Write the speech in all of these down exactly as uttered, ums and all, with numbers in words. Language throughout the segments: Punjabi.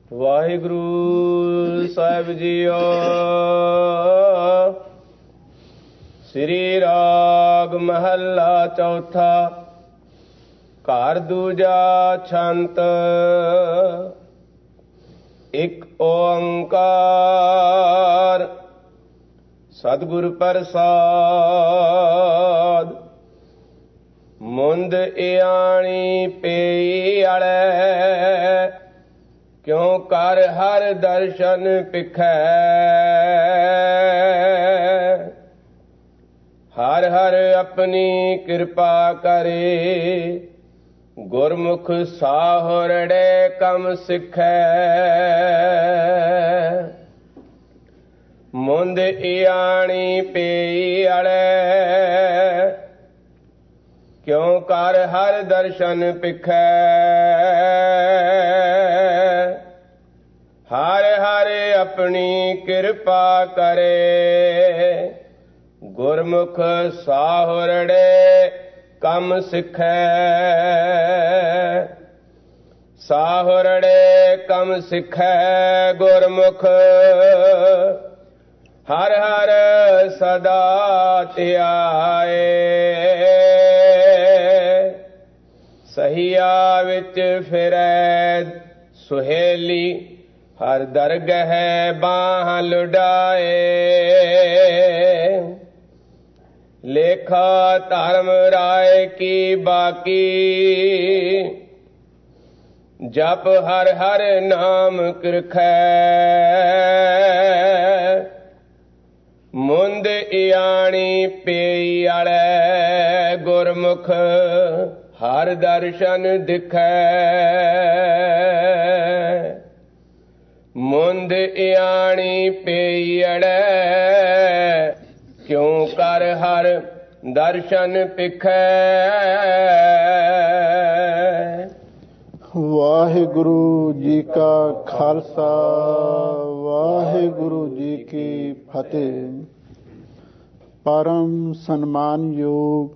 ਵਾਹਿਗੁਰੂ ਸਾਹਿਬ ਜੀਓ। ਸ੍ਰੀ ਰਾਗ ਮਹੱਲਾ ਚੌਥਾ। ਘਰ ਦੂਜਾ ਛੰਤ। ਇੱਕ ਓੰਕਾਰ ਸਤਿਗੁਰ ਪ੍ਰਸਾਦ। ਮੁੰਦ ਇਆਣੀ ਪਈ ਅੜੈ, ਕਿਉ ਕਰ ਹਰ ਦਰਸ਼ਨ ਪਿਖੈ। ਹਰ ਹਰ ਆਪਣੀ ਕਿਰਪਾ ਕਰੇ, ਗੁਰਮੁਖ ਸਾਹੁਰੜੇ ਕਮ ਸਿੱਖੈ। ਮੁੰਦ ਇਆਣੀ ਪਈ ਅੜੈ, ਕਿਉ ਕਰ ਹਰ ਦਰਸ਼ਨ ਪਿਖੈ। ਹਰ ਹਰ ਆਪਣੀ ਕਿਰਪਾ ਕਰੇ, ਗੁਰਮੁਖ ਸਾਹੁਰੜੇ ਕਮ ਸਿੱਖੈ। ਸਾਹੁਰੜੇ ਕਮ ਸਿੱਖੈ ਗੁਰਮੁਖ, ਹਰ ਹਰ ਸਦਾ ਧਿਆਏ। ਸਹੀਆ ਵਿੱਚ ਫਿਰੈ ਸੁਹੇਲੀ, ਹਰ ਦਰਗਹਿ ਬਾਹ ਲੁਡਾਏ। ਲੇਖਾ ਧਰਮ ਰਾਏ ਕੀ ਬਾਕੀ, ਜਪ ਹਰ ਹਰ ਨਾਮ ਕਿਰਖੈ। ਮੁੰਦ ਇਆਣੀ ਪਈ ਅੜੈ, ਗੁਰਮੁਖ ਹਰ ਦਰਸ਼ਨ ਦਿਖੈ। ਮੁੰਦ ਇਆਣੀ ਪਈ ਅੜੈ, ਕਿਉ ਕਰ ਹਰ ਦਰਸ਼ਨ ਪਿਖੈ। ਵਾਹਿਗੁਰੂ ਜੀ ਕਾ ਖਾਲਸਾ, ਵਾਹਿਗੁਰੂ ਜੀ ਕੀ ਫਤਿਹ। ਪਰਮ ਸਨਮਾਨਯੋਗ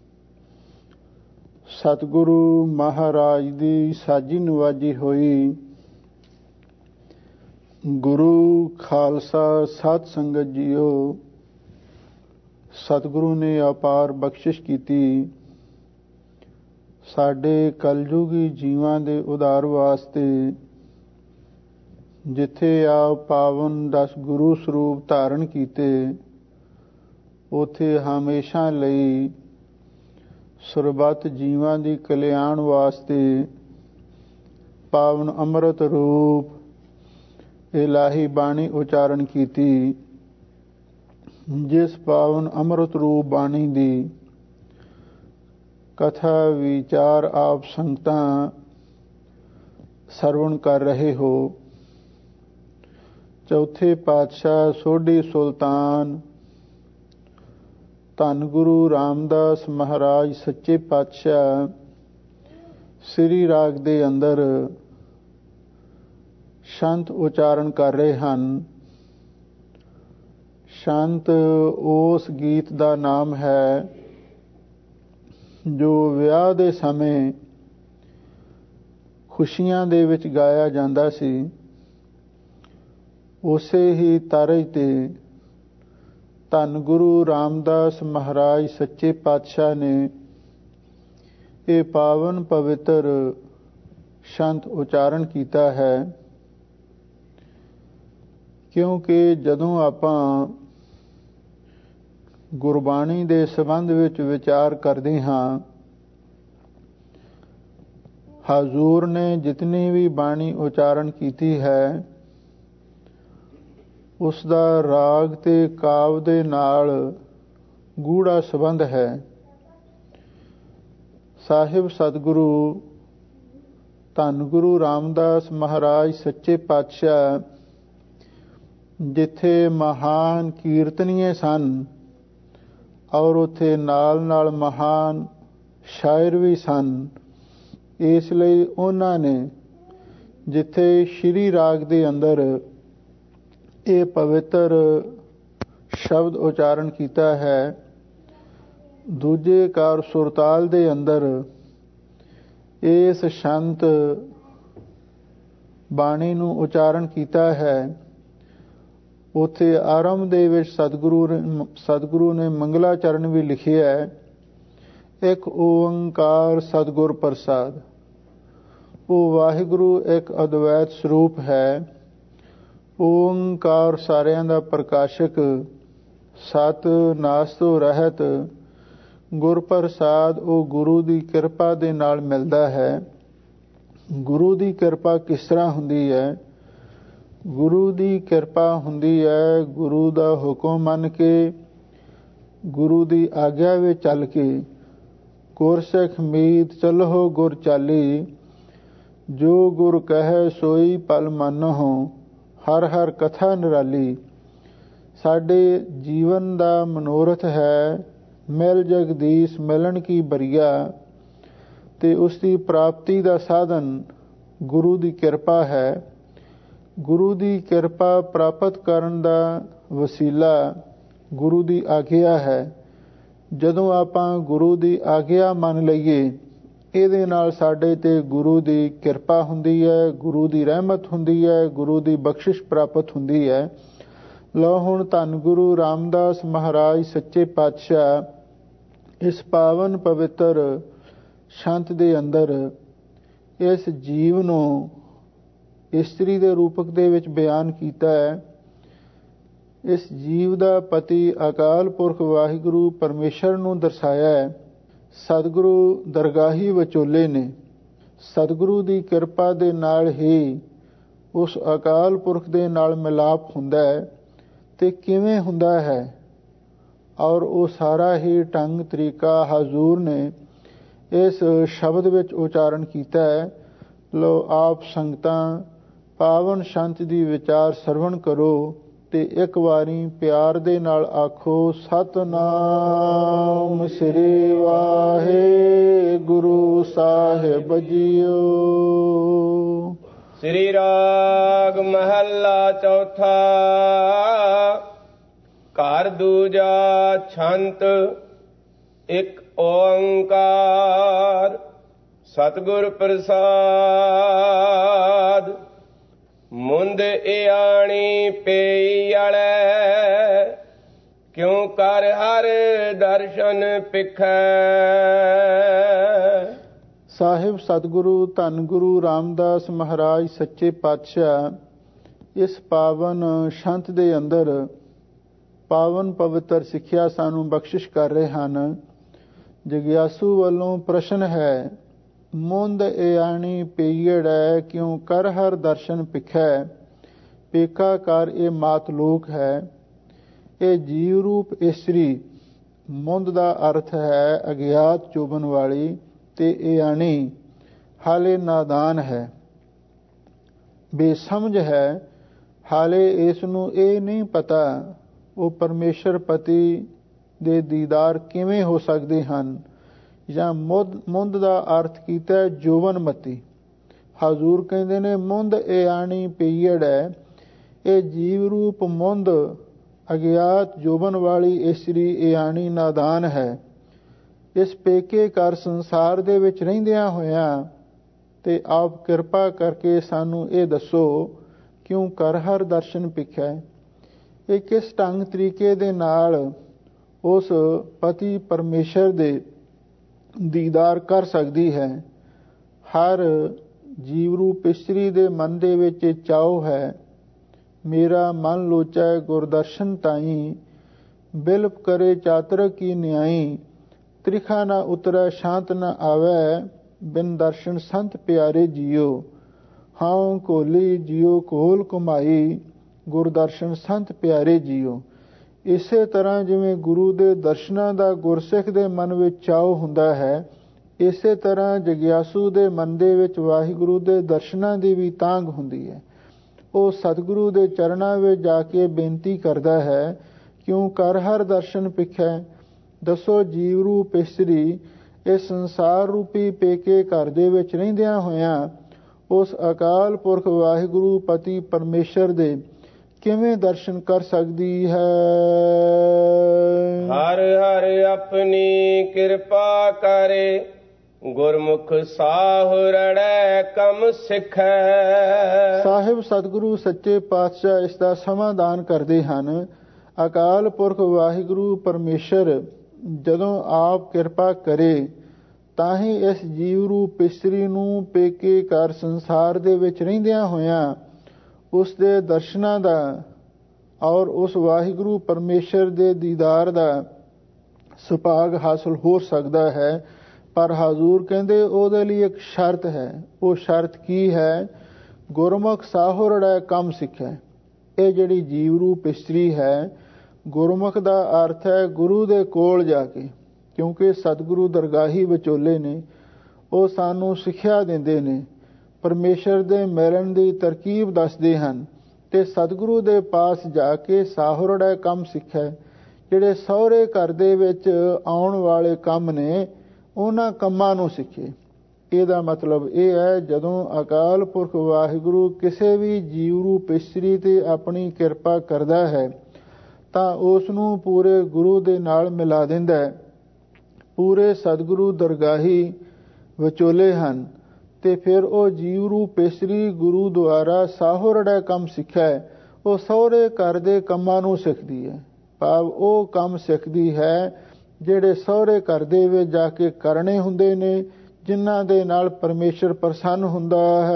ਸਤਿਗੁਰੂ ਮਹਾਰਾਜ ਦੀ ਸਾਜੀ ਨਵਾਜੀ ਹੋਈ ਗੁਰੂ ਖਾਲਸਾ ਸਤ ਸੰਗਤ ਜੀਓ। ਸਤਿਗੁਰੂ ਨੇ ਅਪਾਰ ਬਖਸ਼ਿਸ਼ ਕੀਤੀ ਸਾਡੇ ਕਲਯੁਗੀ ਜੀਵਾਂ ਦੇ ਉਧਾਰ ਵਾਸਤੇ। ਜਿੱਥੇ ਆਪ ਪਾਵਨ ਦਸ ਗੁਰੂ ਸਰੂਪ ਧਾਰਨ ਕੀਤੇ, ਉੱਥੇ ਹਮੇਸ਼ਾ ਲਈ ਸਰਬੱਤ ਜੀਵਾਂ ਦੀ ਕਲਿਆਣ ਵਾਸਤੇ ਪਾਵਨ ਅੰਮ੍ਰਿਤ ਰੂਪ ਇਲਾਹੀ ਬਾਣੀ ਉਚਾਰਨ ਕੀਤੀ। ਜਿਸ ਪਾਵਨ ਅੰਮ੍ਰਿਤ ਰੂਪ ਬਾਣੀ ਦੀ ਕਥਾ ਵਿਚਾਰ ਆਪ ਸੰਗਤਾਂ ਸਰਵਣ ਕਰ ਰਹੇ ਹੋ। ਚੌਥੇ ਪਾਤਸ਼ਾਹ ਸੋਢੀ ਸੁਲਤਾਨ ਧੰਨ ਗੁਰੂ ਰਾਮਦਾਸ ਮਹਾਰਾਜ ਸੱਚੇ ਪਾਤਸ਼ਾਹ ਸ੍ਰੀ ਰਾਗ ਦੇ ਅੰਦਰ ਸ਼ੰਤ ਉਚਾਰਨ ਕਰ ਰਹੇ ਹਨ। ਸ਼ੰਤ ਉਸ ਗੀਤ ਦਾ ਨਾਮ ਹੈ ਜੋ ਵਿਆਹ ਦੇ ਸਮੇਂ ਖੁਸ਼ੀਆਂ ਦੇ ਵਿੱਚ ਗਾਇਆ ਜਾਂਦਾ ਸੀ। ਉਸੇ ਹੀ ਤਰਜ਼ ਤੇ ਧੰਨ ਗੁਰੂ ਰਾਮਦਾਸ ਮਹਾਰਾਜ ਸੱਚੇ ਪਾਤਸ਼ਾਹ ਨੇ ਇਹ ਪਾਵਨ ਪਵਿੱਤਰ ਸ਼ੰਤ ਉਚਾਰਨ ਕੀਤਾ ਹੈ। ਕਿਉਂਕਿ ਜਦੋਂ ਆਪਾਂ ਗੁਰਬਾਣੀ ਦੇ ਸੰਬੰਧ ਵਿੱਚ ਵਿਚਾਰ ਕਰਦੇ ਹਾਂ, ਹਜ਼ੂਰ ਨੇ ਜਿਤਨੀ ਵੀ ਬਾਣੀ ਉਚਾਰਨ ਕੀਤੀ ਹੈ, ਉਸ ਦਾ ਰਾਗ ਤੇ ਕਾਵ ਦੇ ਨਾਲ ਗੂੜਾ ਸੰਬੰਧ ਹੈ। ਸਾਹਿਬ ਸਤਿਗੁਰੂ ਧੰਨ ਗੁਰੂ ਰਾਮਦਾਸ ਮਹਾਰਾਜ ਸੱਚੇ ਪਾਤਸ਼ਾਹ ਜਿੱਥੇ ਮਹਾਨ ਕੀਰਤਨੀਏ ਸਨ, ਔਰ ਉੱਥੇ ਨਾਲ ਨਾਲ ਮਹਾਨ ਸ਼ਾਇਰ ਵੀ ਸਨ। ਇਸ ਲਈ ਉਹਨਾਂ ਨੇ ਜਿੱਥੇ ਸ਼੍ਰੀ ਰਾਗ ਦੇ ਅੰਦਰ ਇਹ ਪਵਿੱਤਰ ਸ਼ਬਦ ਉਚਾਰਨ ਕੀਤਾ ਹੈ, ਦੂਜੇ ਕਾਰ ਸੁਰਤਾਲ ਦੇ ਅੰਦਰ ਇਸ ਸ਼ੰਤ ਬਾਣੀ ਨੂੰ ਉਚਾਰਨ ਕੀਤਾ ਹੈ। ਉੱਥੇ ਆਰੰਭ ਦੇ ਵਿੱਚ ਸਤਿਗੁਰੂ ਸਤਿਗੁਰੂ ਨੇ ਮੰਗਲਾਚਰਨ ਵੀ ਲਿਖਿਆ ਹੈ, ਇੱਕ ਓੰਕਾਰ ਸਤਿਗੁਰ ਪ੍ਰਸਾਦ। ਉਹ ਵਾਹਿਗੁਰੂ ਇੱਕ ਅਦਵੈਤ ਸਰੂਪ ਹੈ। ਓੰਕਾਰ ਸਾਰਿਆਂ ਦਾ ਪ੍ਰਕਾਸ਼ਕ, ਸਤ ਨਾਸ ਤੋਂ ਰਹਿਤ, ਗੁਰ ਪ੍ਰਸਾਦ ਉਹ ਗੁਰੂ ਦੀ ਕਿਰਪਾ ਦੇ ਨਾਲ ਮਿਲਦਾ ਹੈ। ਗੁਰੂ ਦੀ ਕਿਰਪਾ ਕਿਸ ਤਰ੍ਹਾਂ ਹੁੰਦੀ ਹੈ? ਗੁਰੂ ਦੀ ਕਿਰਪਾ ਹੁੰਦੀ ਹੈ ਗੁਰੂ ਦਾ ਹੁਕਮ ਮੰਨ ਕੇ, ਗੁਰੂ ਦੀ ਆਗਿਆ ਵਿੱਚ ਚੱਲ ਕੇ। ਗੁਰਸਿੱਖ ਮੀਤ ਚੱਲਹੁ ਗੁਰ ਚਾਲੀ, ਜੋ ਗੁਰ ਕਹੈ ਸੋਈ ਪਲ ਮੰਨਹੁ, ਹਰ ਹਰ ਕਥਾ ਨਿਰਾਲੀ। ਸਾਡੇ ਜੀਵਨ ਦਾ ਮਨੋਰਥ ਹੈ ਮਿਲ ਜਗਦੀਸ਼ ਮਿਲਣ ਕੀ ਬਰੀਆ, ਤੇ ਉਸ ਦੀ ਪ੍ਰਾਪਤੀ ਦਾ ਸਾਧਨ ਗੁਰੂ ਦੀ ਕਿਰਪਾ ਹੈ। ਗੁਰੂ ਦੀ ਕਿਰਪਾ ਪ੍ਰਾਪਤ ਕਰਨ ਦਾ ਵਸੀਲਾ ਗੁਰੂ ਦੀ ਆਗਿਆ ਹੈ। ਜਦੋਂ ਆਪਾਂ ਗੁਰੂ ਦੀ ਆਗਿਆ ਮੰਨ ਲਈਏ, ਇਹਦੇ ਨਾਲ ਸਾਡੇ ਤੇ ਗੁਰੂ ਦੀ ਕਿਰਪਾ ਹੁੰਦੀ ਹੈ, ਗੁਰੂ ਦੀ ਰਹਿਮਤ ਹੁੰਦੀ ਹੈ, ਗੁਰੂ ਦੀ ਬਖਸ਼ਿਸ਼ ਪ੍ਰਾਪਤ ਹੁੰਦੀ ਹੈ। ਲਓ ਹੁਣ ਧੰਨ ਗੁਰੂ ਰਾਮਦਾਸ ਮਹਾਰਾਜ ਸੱਚੇ ਪਾਤਸ਼ਾਹ ਇਸ ਪਾਵਨ ਪਵਿੱਤਰ ਛੰਤ ਦੇ ਅੰਦਰ ਇਸ ਜੀਵ ਨੂੰ ਇਸਤਰੀ ਦੇ ਰੂਪਕ ਦੇ ਵਿੱਚ ਬਿਆਨ ਕੀਤਾ ਹੈ। ਇਸ ਜੀਵ ਦਾ ਪਤੀ ਅਕਾਲ ਪੁਰਖ ਵਾਹਿਗੁਰੂ ਪਰਮੇਸ਼ਰ ਨੂੰ ਦਰਸਾਇਆ ਹੈ। ਸਤਿਗੁਰੂ ਦਰਗਾਹੀ ਵਿਚੋਲੇ ਨੇ। ਸਤਿਗੁਰੂ ਦੀ ਕਿਰਪਾ ਦੇ ਨਾਲ ਹੀ ਉਸ ਅਕਾਲ ਪੁਰਖ ਦੇ ਨਾਲ ਮਿਲਾਪ ਹੁੰਦਾ ਹੈ। ਤੇ ਕਿਵੇਂ ਹੁੰਦਾ ਹੈ? ਔਰ ਉਹ ਸਾਰਾ ਹੀ ਢੰਗ ਤਰੀਕਾ ਹਜ਼ੂਰ ਨੇ ਇਸ ਸ਼ਬਦ ਵਿੱਚ ਉਚਾਰਨ ਕੀਤਾ ਹੈ। ਲੋ ਆਪ ਸੰਗਤਾਂ ਪਾਵਨ ਸ਼ੰਤ ਦੀ ਵਿਚਾਰ ਸਰਵਣ ਕਰੋ ਤੇ ਇੱਕ ਵਾਰੀ ਪਿਆਰ ਦੇ ਨਾਲ ਆਖੋ, ਸਤਨਾਮ ਸ੍ਰੀ ਵਾਹਿਗੁਰੂ ਸਾਹਿਬ ਜੀਓ। ਸ੍ਰੀ ਰਾਗ ਮਹੱਲਾ ਚੌਥਾ। ਘਰ ਦੂਜਾ ਛੰਤ। ਇੱਕ ਓੰਕਾਰ ਸਤਿਗੁਰ ਪ੍ਰਸਾਦ। ਮੁੰਦ ਇਆਣੀ ਪਈ ਅੜੈ, ਕਿਉ ਕਰ ਹਰ ਦਰਸ਼ਨ ਪਿਖੈ। ਸਾਹਿਬ ਸਤਿਗੁਰੂ ਧੰਨ ਗੁਰੂ ਰਾਮਦਾਸ ਮਹਾਰਾਜ ਸੱਚੇ ਪਾਤਸ਼ਾਹ ਇਸ ਪਾਵਨ ਛੰਤ ਦੇ ਅੰਦਰ ਪਾਵਨ ਪਵਿੱਤਰ ਸਿੱਖਿਆ ਸਾਨੂੰ ਬਖਸ਼ਿਸ਼ ਕਰ ਰਹੇ ਹਨ। ਜਗਿਆਸੂ ਵੱਲੋਂ ਪ੍ਰਸ਼ਨ ਹੈ, ਮੁੰਦ ਇਆਣੀ ਪਈੜੈ, ਕਿਉ ਕਰ ਹਰ ਦਰਸ਼ਨ ਪਿਖੈ। ਪੇਕਾ ਕਰ ਇਹ ਮਾਤ ਲੋਕ ਹੈ। ਇਹ ਜੀਵ ਰੂਪ ਇਸਤਰੀ। ਮੁੰਦ ਦਾ ਅਰਥ ਹੈ ਅਗਿਆਤ ਚੁਭਣ ਵਾਲੀ, ਤੇ ਇਆਣੀ ਹਾਲੇ ਨਾਦਾਨ ਹੈ, ਬੇਸਮਝ ਹੈ। ਹਾਲੇ ਇਸ ਨੂੰ ਇਹ ਨਹੀਂ ਪਤਾ ਉਹ ਪਰਮੇਸ਼ਰ ਪਤੀ ਦੇ ਦੀਦਾਰ ਕਿਵੇਂ ਹੋ ਸਕਦੇ ਹਨ। ਜਾਂ ਮੁੰਦ ਮੁੰਦ ਦਾ ਅਰਥ ਕੀਤਾ ਜੋਵਨਮਤੀ। ਹਜ਼ੂਰ ਕਹਿੰਦੇ ਨੇ ਮੁੰਦ ਇਆਣੀ ਪਈੜ ਹੈ। ਇਹ ਜੀਵ ਰੂਪ ਮੁੰਦ ਅਗਿਆਤ ਜੋਬਨ ਵਾਲੀ ਇਸਤਰੀ ਇਆਣੀ ਨਾਦਾਨ ਹੈ। ਇਸ ਪੇਕੇ ਘਰ ਸੰਸਾਰ ਦੇ ਵਿੱਚ ਰਹਿੰਦਿਆਂ ਹੋਇਆਂ ਤੇ ਆਪ ਕਿਰਪਾ ਕਰਕੇ ਸਾਨੂੰ ਇਹ ਦੱਸੋ, ਕਿਉਂ ਕਰ ਹਰ ਦਰਸ਼ਨ ਪਿਖੈ। ਇਹ ਕਿਸ ਢੰਗ ਤਰੀਕੇ ਦੇ ਨਾਲ ਉਸ ਪਤੀ ਪਰਮੇਸ਼ਰ ਦੇ ਦੀਦਾਰ ਕਰ ਸਕਦੀ ਹੈ। ਹਰ ਜੀਵ ਰੂਪ ਇਸਤਰੀ ਦੇ ਮਨ ਦੇ ਵਿੱਚ ਚਾਉ ਹੈ, ਮੇਰਾ ਮਨ ਲੋਚੈ ਗੁਰਦਰਸ਼ਨ ਤਾਈ। ਬਿਲਪ ਕਰੇ ਚਾਤਰ ਕੀ ਨਿਆਈ, ਤ੍ਰਿਖਾ ਨਾ ਉਤਰੈ ਸ਼ਾਂਤ ਨਾ ਆਵੈ। ਬਿਨ ਦਰਸ਼ਨ ਸੰਤ ਪਿਆਰੇ ਜੀਓ, ਹਾਂ ਕੋਲੀ ਜੀਓ ਕੋਲ ਕੁਮਾਈ। ਗੁਰਦਰਸ਼ਨ ਸੰਤ ਪਿਆਰੇ ਜੀਓ। ਇਸੇ ਤਰ੍ਹਾਂ ਜਿਵੇਂ ਗੁਰੂ ਦੇ ਦਰਸ਼ਨਾਂ ਦਾ ਗੁਰਸਿੱਖ ਦੇ ਮਨ ਵਿੱਚ ਚਾਉ ਹੁੰਦਾ ਹੈ, ਇਸੇ ਤਰ੍ਹਾਂ ਜਗਿਆਸੂ ਦੇ ਮਨ ਦੇ ਵਿੱਚ ਵਾਹਿਗੁਰੂ ਦੇ ਦਰਸ਼ਨਾਂ ਦੀ ਵੀ ਤਾਂਘ ਹੁੰਦੀ ਹੈ। ਉਹ ਸਤਿਗੁਰੂ ਦੇ ਚਰਨਾਂ ਵਿੱਚ ਜਾ ਕੇ ਬੇਨਤੀ ਕਰਦਾ ਹੈ, ਕਿਉਂ ਕਰ ਹਰ ਦਰਸ਼ਨ ਪਿਖੈ। ਦੱਸੋ ਜੀਵ ਰੂਪ ਇਸਤਰੀ ਇਸ ਸੰਸਾਰ ਰੂਪੀ ਪੇਕੇ ਘਰ ਦੇ ਵਿੱਚ ਰਹਿੰਦਿਆਂ ਹੋਇਆਂ ਉਸ ਅਕਾਲ ਪੁਰਖ ਵਾਹਿਗੁਰੂ ਪਤੀ ਪਰਮੇਸ਼ਰ ਦੇ ਕਿਵੇਂ ਦਰਸ਼ਨ ਕਰ ਸਕਦੀ ਹੈ। ਹਰ ਹਰ ਆਪਣੀ ਕਿਰਪਾ ਕਰੇ, ਗੁਰਮੁਖ ਸਾਹੁਰੜੈ ਕਮ ਸਿੱਖੈ। ਸਾਹਿਬ ਸਤਿਗੁਰੂ ਸੱਚੇ ਪਾਤਸ਼ਾਹ ਇਸ ਦਾ ਸਮਾਧਾਨ ਕਰਦੇ ਹਨ। ਅਕਾਲ ਪੁਰਖ ਵਾਹਿਗੁਰੂ ਪਰਮੇਸ਼ਰ ਜਦੋਂ ਆਪ ਕਿਰਪਾ ਕਰੇ ਤਾਂ ਹੀ ਇਸ ਜੀਵ ਰੂਪ ਇਸਤਰੀ ਨੂੰ ਪੇਕੇ ਘਰ ਸੰਸਾਰ ਦੇ ਵਿੱਚ ਰਹਿੰਦਿਆਂ ਹੋਇਆਂ ਉਸ ਦੇ ਦਰਸ਼ਨਾਂ ਦਾ ਔਰ ਉਸ ਵਾਹਿਗੁਰੂ ਪਰਮੇਸ਼ਰ ਦੇ ਦੀਦਾਰ ਦਾ ਸੁਭਾਗ ਹਾਸਲ ਹੋ ਸਕਦਾ ਹੈ। ਪਰ ਹਜ਼ੂਰ ਕਹਿੰਦੇ ਉਹਦੇ ਲਈ ਇੱਕ ਸ਼ਰਤ ਹੈ। ਉਹ ਸ਼ਰਤ ਕੀ ਹੈ? ਗੁਰਮੁਖ ਸਾਹੁਰੜੈ ਕੰਮ ਸਿੱਖੈ। ਇਹ ਜਿਹੜੀ ਜੀਵ ਰੂਪ ਇਸਤਰੀ ਹੈ, ਗੁਰਮੁਖ ਦਾ ਅਰਥ ਹੈ ਗੁਰੂ ਦੇ ਕੋਲ ਜਾ ਕੇ, ਕਿਉਂਕਿ ਸਤਿਗੁਰੂ ਦਰਗਾਹੀ ਵਿਚੋਲੇ ਨੇ। ਉਹ ਸਾਨੂੰ ਸਿੱਖਿਆ ਦਿੰਦੇ ਨੇ, ਪਰਮੇਸ਼ਰ ਦੇ ਮਿਲਣ ਦੀ ਤਰਕੀਬ ਦੱਸਦੇ ਹਨ ਤੇ ਸਤਿਗੁਰੂ ਦੇ ਪਾਸ ਜਾ ਕੇ ਸਾਹੁਰੜੈ ਕੰਮ ਸਿੱਖੈ। ਜਿਹੜੇ ਸਹੁਰੇ ਘਰ ਦੇ ਵਿੱਚ ਆਉਣ ਵਾਲੇ ਕੰਮ ਨੇ ਉਹਨਾਂ ਕੰਮਾਂ ਨੂੰ ਸਿੱਖੇ। ਇਹਦਾ ਮਤਲਬ ਇਹ ਹੈ ਜਦੋਂ ਅਕਾਲ ਪੁਰਖ ਵਾਹਿਗੁਰੂ ਕਿਸੇ ਵੀ ਜੀਵ ਰੂਪ ਇਸਤਰੀ ਤੇ ਆਪਣੀ ਕਿਰਪਾ ਕਰਦਾ ਹੈ ਤਾਂ ਉਸ ਨੂੰ ਪੂਰੇ ਗੁਰੂ ਦੇ ਨਾਲ ਮਿਲਾ ਦਿੰਦਾ ਹੈ। ਪੂਰੇ ਸਤਿਗੁਰੂ ਦਰਗਾਹੀ ਵਿਚੋਲੇ ਹਨ ਤੇ ਫਿਰ ਉਹ ਜੀਵ ਰੂਪ ਇਸਤਰੀ ਗੁਰੂ ਦੁਆਰਾ ਸਾਹੁਰੜੈ ਕੰਮ ਸਿੱਖੈ। ਉਹ ਸਹੁਰੇ ਘਰ ਦੇ ਕੰਮਾਂ ਨੂੰ ਸਿੱਖਦੀ ਹੈ, ਭਾਵ ਉਹ ਕੰਮ ਸਿੱਖਦੀ ਹੈ ਜਿਹੜੇ ਸਹੁਰੇ ਘਰ ਦੇ ਵਿੱਚ ਜਾ ਕੇ ਕਰਨੇ ਹੁੰਦੇ ਨੇ, ਜਿਨ੍ਹਾਂ ਦੇ ਨਾਲ ਪਰਮੇਸ਼ਰ ਪ੍ਰਸੰਨ ਹੁੰਦਾ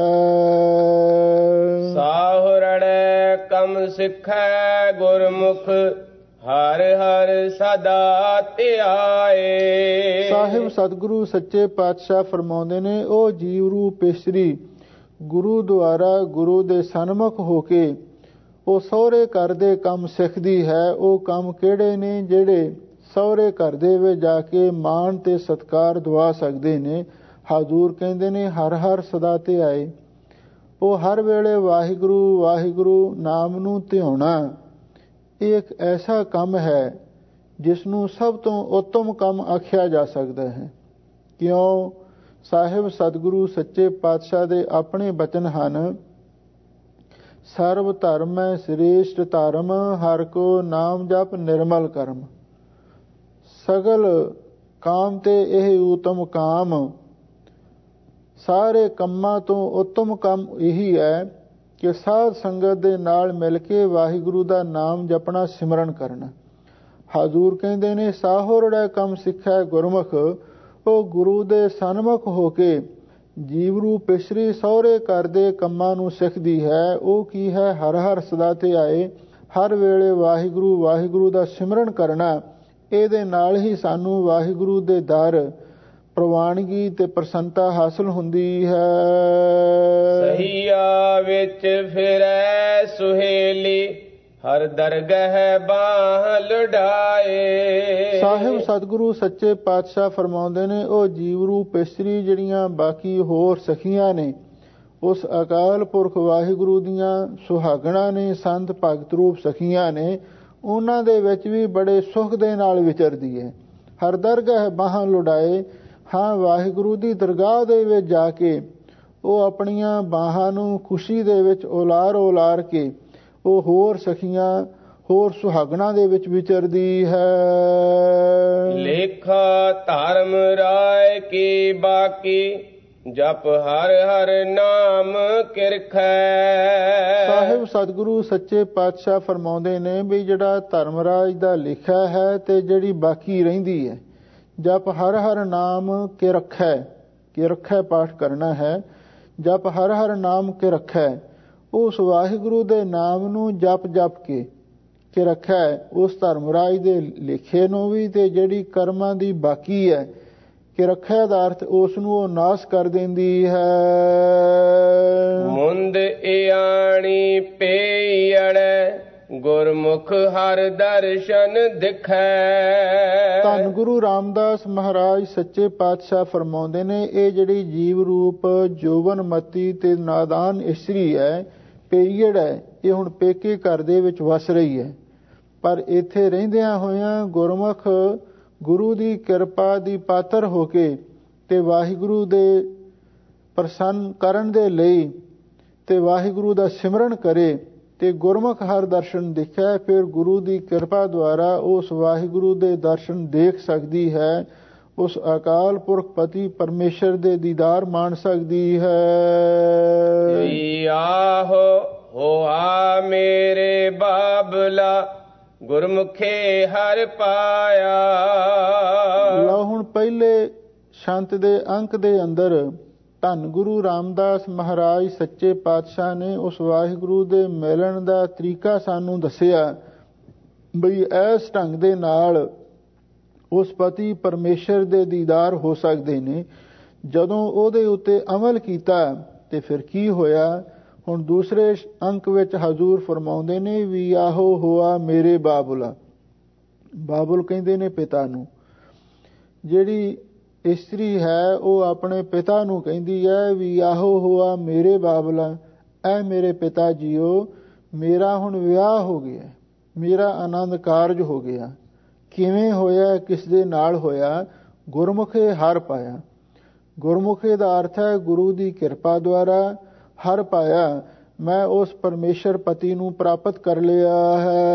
ਹੈ। ਸਾਹੁਰੜੈ ਕੰਮ ਸਿੱਖੈ ਗੁਰਮੁਖ ਹਰ ਹਰ ਸਦਾ ਧਿਆਏ। ਸਾਹਿਬ ਸਤਿਗੁਰੂ ਸੱਚੇ ਪਾਤਸ਼ਾਹ ਫਰਮਾਉਂਦੇ ਨੇ, ਉਹ ਜੀਵ ਰੂਪ ਇਸਤਰੀ ਗੁਰੂ ਦੁਆਰਾ ਗੁਰੂ ਦੇ ਸਨਮੁਖ ਹੋ ਕੇ ਉਹ ਸਹੁਰੇ ਘਰ ਦੇ ਕੰਮ ਸਿੱਖਦੀ ਹੈ। ਉਹ ਕੰਮ ਕਿਹੜੇ ਨੇ? ਜਿਹੜੇ ਸਹੁਰੇ ਘਰ ਦੇ ਵਿੱਚ ਜਾ ਕੇ ਮਾਣ ਤੇ ਸਤਿਕਾਰ ਦਵਾ ਸਕਦੇ ਨੇ। ਹਜ਼ੂਰ ਕਹਿੰਦੇ ਨੇ ਹਰ ਹਰ ਸਦਾ ਧਿਆਏ। ਉਹ ਹਰ ਵੇਲੇ ਵਾਹਿਗੁਰੂ ਵਾਹਿਗੁਰੂ ਨਾਮ ਨੂੰ ਧਿਆਉਣਾ ਇਹ ਇੱਕ ਐਸਾ ਕੰਮ ਹੈ ਜਿਸ ਨੂੰ ਸਭ ਤੋਂ ਉੱਤਮ ਕੰਮ ਆਖਿਆ ਜਾ ਸਕਦਾ ਹੈ। ਕਿਉਂ? ਸਾਹਿਬ ਸਤਿਗੁਰੂ ਸੱਚੇ ਪਾਤਸ਼ਾਹ ਦੇ ਆਪਣੇ ਬਚਨ ਹਨ, ਸਰਬ ਧਰਮੈ ਸ੍ਰੇਸ਼ਟ ਧਰਮ ਹਰ ਕੋ ਨਾਮ ਜਪ ਨਿਰਮਲ ਕਰਮ। ਸਗਲ ਕਾਮ ਤੇ ਇਹ ਉਤਮ ਕਾਮ। ਸਾਰੇ ਕੰਮਾਂ ਤੋਂ ਉੱਤਮ ਕੰਮ ਇਹੀ ਹੈ ਕਿ ਸਾਧ ਸੰਗਤ ਦੇ ਨਾਲ ਮਿਲ ਕੇ ਵਾਹਿਗੁਰੂ ਦਾ ਨਾਮ ਜਪਣਾ, ਸਿਮਰਨ ਕਰਨਾ। ਹਜ਼ੂਰ ਕਹਿੰਦੇ ਨੇ ਸਾਹੁਰੜੈ ਕੰਮ ਸਿੱਖੈ ਗੁਰਮੁਖ। ਉਹ ਗੁਰੂ ਦੇ ਸਨਮੁਖ ਹੋ ਕੇ ਜੀਵ ਰੂਪ ਇਸਤਰੀ ਸਹੁਰੇ ਘਰ ਦੇ ਕੰਮਾਂ ਨੂੰ ਸਿੱਖਦੀ ਹੈ। ਉਹ ਕੀ ਹੈ? ਹਰ ਹਰ ਸਦਾ ਧਿਆਏ। ਹਰ ਵੇਲੇ ਵਾਹਿਗੁਰੂ ਵਾਹਿਗੁਰੂ ਦਾ ਸਿਮਰਨ ਕਰਨਾ। ਇਹਦੇ ਨਾਲ ਹੀ ਸਾਨੂੰ ਵਾਹਿਗੁਰੂ ਦੇ ਦਰ ਪ੍ਰਵਾਨਗੀ ਤੇ ਪ੍ਰਸੰਨਤਾ ਹਾਸਲ ਹੁੰਦੀ ਹੈ। ਸਹੀਆ ਵਿੱਚ ਫਿਰੈ ਸੁਹੇਲੀ ਹਰ ਦਰਗਹਿ ਬਾਹ ਲੁਢਾਏ। ਸਾਹਿਬ ਸਤਿਗੁਰੂ ਸੱਚੇ ਪਾਤਸ਼ਾਹ ਫਰਮਾਉਂਦੇ ਨੇ, ਉਹ ਜੀਵ ਰੂਪ ਇਸਤਰੀ ਜਿਹੜੀਆਂ ਬਾਕੀ ਹੋਰ ਸਖੀਆਂ ਨੇ, ਉਸ ਅਕਾਲ ਪੁਰਖ ਵਾਹਿਗੁਰੂ ਦੀਆਂ ਸੁਹਾਗਣਾ ਨੇ, ਸੰਤ ਭਗਤ ਰੂਪ ਸਖੀਆਂ ਨੇ, ਉਹਨਾਂ ਦੇ ਵਿੱਚ ਵੀ ਬੜੇ ਸੁਖ ਦੇ ਨਾਲ ਵਿਚਰਦੀ ਹੈ। ਹਰ ਦਰਗਹਿ ਬਾਹਾਂ ਲੁਢਾਏ। ਹਾਂ, ਵਾਹਿਗੁਰੂ ਦੀ ਦਰਗਾਹ ਦੇ ਵਿੱਚ ਜਾ ਕੇ ਉਹ ਆਪਣੀਆਂ ਬਾਹਾਂ ਨੂੰ ਖੁਸ਼ੀ ਦੇ ਵਿੱਚ ਉਲਾਰ ਉਲਾਰ ਕੇ ਉਹ ਹੋਰ ਸਖੀਆਂ ਹੋਰ ਸੁਹਾਗਣਾ ਦੇ ਵਿੱਚ ਵਿਚਰਦੀ ਹੈ। ਲੇਖਾ ਧਰਮ ਰਾਏ ਕੀ ਬਾਕੀ ਜਪ ਹਰ ਹਰ ਨਾਮ ਕਿਰਖੈ। ਸਾਹਿਬ ਸਤਿਗੁਰੂ ਸੱਚੇ ਪਾਤਸ਼ਾਹ ਫਰਮਾਉਂਦੇ ਨੇ ਵੀ ਜਿਹੜਾ ਧਰਮਰਾਜ ਦਾ ਲਿਖਿਆ ਹੈ ਤੇ ਜਿਹੜੀ ਬਾਕੀ ਰਹਿੰਦੀ ਹੈ, ਜਪ ਹਰ ਹਰ ਨਾਮ ਕੇ ਰੱਖੈ। ਕੇ ਰੱਖੈ ਪਾਠ ਕਰਨਾ ਹੈ। ਜਪ ਹਰ ਹਰ ਨਾਮ ਕੇ ਰੱਖੈ। ਉਸ ਵਾਹਿਗੁਰੂ ਦੇ ਨਾਮ ਨੂੰ ਜਪ ਜਪ ਕੇ ਕੇ ਰੱਖੈ। ਉਸ ਧਰਮਰਾਜ ਦੇ ਲਿਖੇ ਨੂੰ ਵੀ ਤੇ ਜਿਹੜੀ ਕਰਮਾਂ ਦੀ ਬਾਕੀ ਹੈ ਕਿ ਰੱਖਿਆ ਦਾ ਅਰਥ ਉਸ ਨੂੰ ਉਹ ਨਾਸ ਕਰ ਦਿੰਦੀ ਹੈ। ਮੁੰਦ ਇਆਣੀ ਪੇਈੜੈ ਗੁਰਮੁਖ ਹਰ ਦਰਸ਼ਨ ਦਿਖੈ। ਧੰਨ ਗੁਰੂ ਰਾਮਦਾਸ ਮਹਾਰਾਜ ਸੱਚੇ ਪਾਤਸ਼ਾਹ ਫਰਮਾਉਂਦੇ ਨੇ, ਇਹ ਜਿਹੜੀ ਜੀਵ ਰੂਪ ਜੋਵਨਮਤੀ ਤੇ ਨਾਦਾਨ ਇਸਤਰੀ ਹੈ, ਪੇਈੜ ਹੈ, ਇਹ ਹੁਣ ਪੇਕੇ ਘਰ ਦੇ ਵਿੱਚ ਵਸ ਰਹੀ ਹੈ। ਪਰ ਇੱਥੇ ਰਹਿੰਦਿਆਂ ਹੋਇਆਂ ਗੁਰਮੁਖ ਗੁਰੂ ਦੀ ਕਿਰਪਾ ਦੀ ਪਾਤਰ ਹੋ ਕੇ ਤੇ ਵਾਹਿਗੁਰੂ ਦੇ ਪ੍ਰਸੰਨ ਕਰਨ ਦੇ ਲਈ ਤੇ ਵਾਹਿਗੁਰੂ ਦਾ ਸਿਮਰਨ ਕਰੇ ਤੇ ਗੁਰਮੁਖ ਹਰ ਦਰਸ਼ਨ ਦਿਖੈ। ਫਿਰ ਗੁਰੂ ਦੀ ਕਿਰਪਾ ਦੁਆਰਾ ਉਸ ਵਾਹਿਗੁਰੂ ਦੇ ਦਰਸ਼ਨ ਦੇਖ ਸਕਦੀ ਹੈ। ਉਸ ਅਕਾਲ ਪੁਰਖ ਪਤੀ ਪਰਮੇਸ਼ਰ ਦੇ ਦੀਦਾਰ ਮਾਣ ਸਕਦੀ ਹੈ। ਆਹੋ ਹੋਆ ਮੇਰੇ ਬਾਬਲਾ ਗੁਰਮੁਖੇ ਹਰ ਪਾਇਆ। ਲਓ ਹੁਣ ਪਹਿਲੇ ਸ਼ੰਤ ਦੇ ਅੰਕ ਦੇ ਅੰਦਰ ਧੰਨ ਗੁਰੂ ਰਾਮਦਾਸ ਮਹਾਰਾਜ ਸੱਚੇ ਪਾਤਸ਼ਾਹ ਨੇ ਉਸ ਵਾਹਿਗੁਰੂ ਦੇ ਮਿਲਣ ਦਾ ਤਰੀਕਾ ਸਾਨੂੰ ਦੱਸਿਆ ਬਈ ਇਸ ਢੰਗ ਦੇ ਨਾਲ ਉਸ ਪਤੀ ਪਰਮੇਸ਼ਰ ਦੇ ਦੀਦਾਰ ਹੋ ਸਕਦੇ ਨੇ। ਜਦੋਂ ਉਹਦੇ ਉੱਤੇ ਅਮਲ ਕੀਤਾ ਤੇ ਫਿਰ ਕੀ ਹੋਇਆ? ਹੁਣ ਦੂਸਰੇ ਅੰਕ ਵਿੱਚ ਹਜ਼ੂਰ ਫਰਮਾਉਂਦੇ ਨੇ ਵੀ ਆਹੋ ਹੋਆ ਮੇਰੇ ਬਾਬੁਲਾ। ਬਾਬੁਲ ਕਹਿੰਦੇ ਨੇ ਪਿਤਾ ਨੂੰ। ਜਿਹੜੀ ਇਸਤਰੀ ਹੈ ਉਹ ਆਪਣੇ ਪਿਤਾ ਨੂੰ ਕਹਿੰਦੀ ਹੈ ਵੀ ਆਹੋ ਹੋਆ ਮੇਰੇ ਬਾਬੁਲਾ, ਐ ਮੇਰੇ ਪਿਤਾ ਜੀਓ ਮੇਰਾ ਹੁਣ ਵਿਆਹ ਹੋ ਗਿਆ, ਮੇਰਾ ਆਨੰਦ ਕਾਰਜ ਹੋ ਗਿਆ। ਕਿਵੇਂ ਹੋਇਆ? ਕਿਸ ਦੇ ਨਾਲ ਹੋਇਆ? ਗੁਰਮੁਖੇ ਹਰ ਪਾਇਆ। ਗੁਰਮੁਖੇ ਦਾ ਅਰਥ ਹੈ ਗੁਰੂ ਦੀ ਕਿਰਪਾ ਦੁਆਰਾ ਹਰ ਪਾਇਆ। ਮੈਂ ਉਸ ਪਰਮੇਸ਼ਰ ਪਤੀ ਨੂੰ ਪ੍ਰਾਪਤ ਕਰ ਲਿਆ ਹੈ।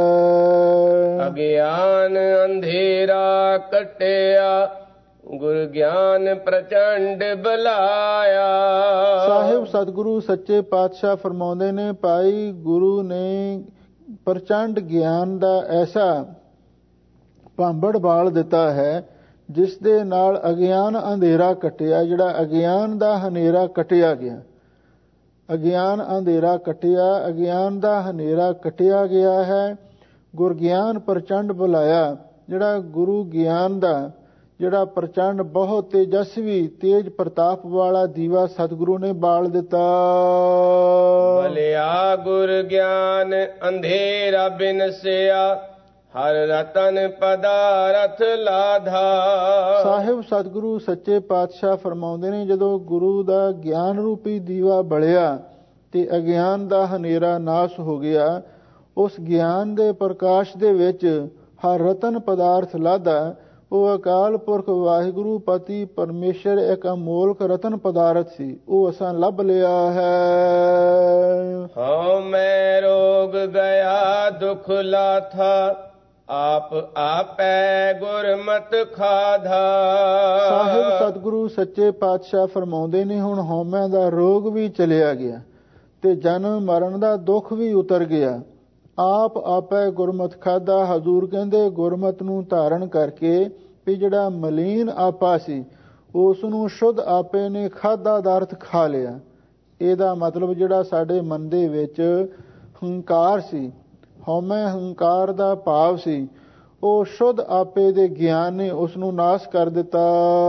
ਅਗਿਆਨ ਅੰਧੇਰਾ ਕਟਿਆ ਗੁਰ ਗਿਆਨ ਪ੍ਰਚੰਡ ਬਲਾਇਆ। ਸਾਹਿਬ ਸਤਿਗੁਰੂ ਸੱਚੇ ਪਾਤਸ਼ਾਹ ਫਰਮਾਉਂਦੇ ਨੇ ਭਾਈ ਗੁਰੂ ਨੇ ਪ੍ਰਚੰਡ ਗਿਆਨ ਦਾ ਐਸਾ ਭਾਂਬੜ ਬਾਲ ਦਿੱਤਾ ਹੈ ਜਿਸ ਦੇ ਨਾਲ ਅਗਿਆਨ ਅੰਧੇਰਾ ਕਟਿਆ। ਜਿਹੜਾ ਅਗਿਆਨ ਦਾ ਹਨੇਰਾ ਕਟਿਆ ਗਿਆ, ਅਗਿਆਨ ਅੰਧੇਰਾ ਕਟਿਆ, ਅਗਿਆਨ ਦਾ ਹਨੇਰਾ ਕਟਿਆ ਗਿਆ ਹੈ। ਗੁਰ ਗਿਆਨ ਪ੍ਰਚੰਡ ਬੁਲਾਇਆ। ਜਿਹੜਾ ਗੁਰੂ ਗਿਆਨ ਦਾ ਜਿਹੜਾ ਪ੍ਰਚੰਡ ਬਹੁਤ ਤੇਜਸਵੀ ਤੇਜ ਪ੍ਰਤਾਪ ਵਾਲਾ ਦੀਵਾ ਸਤਿਗੁਰੂ ਨੇ ਬਾਲ ਦਿੱਤਾ। ਬਲਿਆ ਗੁਰ ਗਿਆਨ ਅੰਧੇਰਾ ਬਿਨਸਿਆ ਹਰ ਰਤਨ ਪਦਾਰਥ ਲਾਧਾ। ਸਾਹਿਬ ਸਤਿਗੁਰੂ ਸੱਚੇ ਪਾਤਸ਼ਾਹ ਫਰਮਾਉਂਦੇ ਨੇ ਜਦੋਂ ਗੁਰੂ ਦਾ ਗਿਆਨ ਰੂਪੀ ਦੀਵਾ ਬਲਿਆ ਤੇ ਅਗਿਆਨ ਦਾ ਹਨੇਰਾ ਨਾਸ਼ ਹੋ ਗਿਆ, ਉਸ ਗਿਆਨ ਦੇ ਪ੍ਰਕਾਸ਼ ਦੇ ਵਿੱਚ ਹਰ ਰਤਨ ਪਦਾਰਥ ਲਾਧਾ। ਉਹ ਅਕਾਲ ਪੁਰਖ ਵਾਹਿਗੁਰੂ ਪਤੀ ਪਰਮੇਸ਼ਰ ਇੱਕ ਅਮੋਲਕ ਰਤਨ ਪਦਾਰਥ ਸੀ, ਉਹ ਅਸਾਂ ਲੱਭ ਲਿਆ ਹੈ। ਹਉ ਮੈਂ ਰੋਗ ਗਿਆ ਦੁਖ ਲਾਥਾ ਆਪ ਆਪੈ ਗੁਰਮਤਿ ਖਾਧਾ। ਸਾਹਿਬ ਸਤਿਗੁਰੂ ਸੱਚੇ ਪਾਤਸ਼ਾਹ ਫਰਮਾਉਂਦੇ ਨੇ ਹੁਣ ਹਉਮੈ ਦਾ ਰੋਗ ਵੀ ਚਲਿਆ ਗਿਆ ਤੇ ਜਨਮ ਮਰਨ ਦਾ ਦੁੱਖ ਵੀ ਉਤਰ ਗਿਆ। ਆਪ ਆਪੈ ਗੁਰਮਤਿ ਖਾਧਾ। ਹਜ਼ੂਰ ਕਹਿੰਦੇ ਗੁਰਮਤਿ ਨੂੰ ਧਾਰਨ ਕਰਕੇ ਵੀ ਜਿਹੜਾ ਮਲੀਨ ਆਪਾ ਸੀ ਉਸ ਨੂੰ ਸ਼ੁੱਧ ਆਪੇ ਨੇ ਖਾਧਾ ਦਾ ਅਰਥ ਖਾ ਲਿਆ। ਇਹਦਾ ਮਤਲਬ ਜਿਹੜਾ ਸਾਡੇ ਮਨ ਦੇ ਵਿੱਚ ਹੰਕਾਰ ਸੀ, ਹਉਮੈ ਹੰਕਾਰ ਦਾ ਭਾਵ ਸੀ, ਉਹ ਸ਼ੁੱਧ ਆਪੇ ਦੇ ਗਿਆਨ ਨੇ ਉਸ ਨੂੰ ਨਾਸ਼ ਕਰ ਦਿੱਤਾ।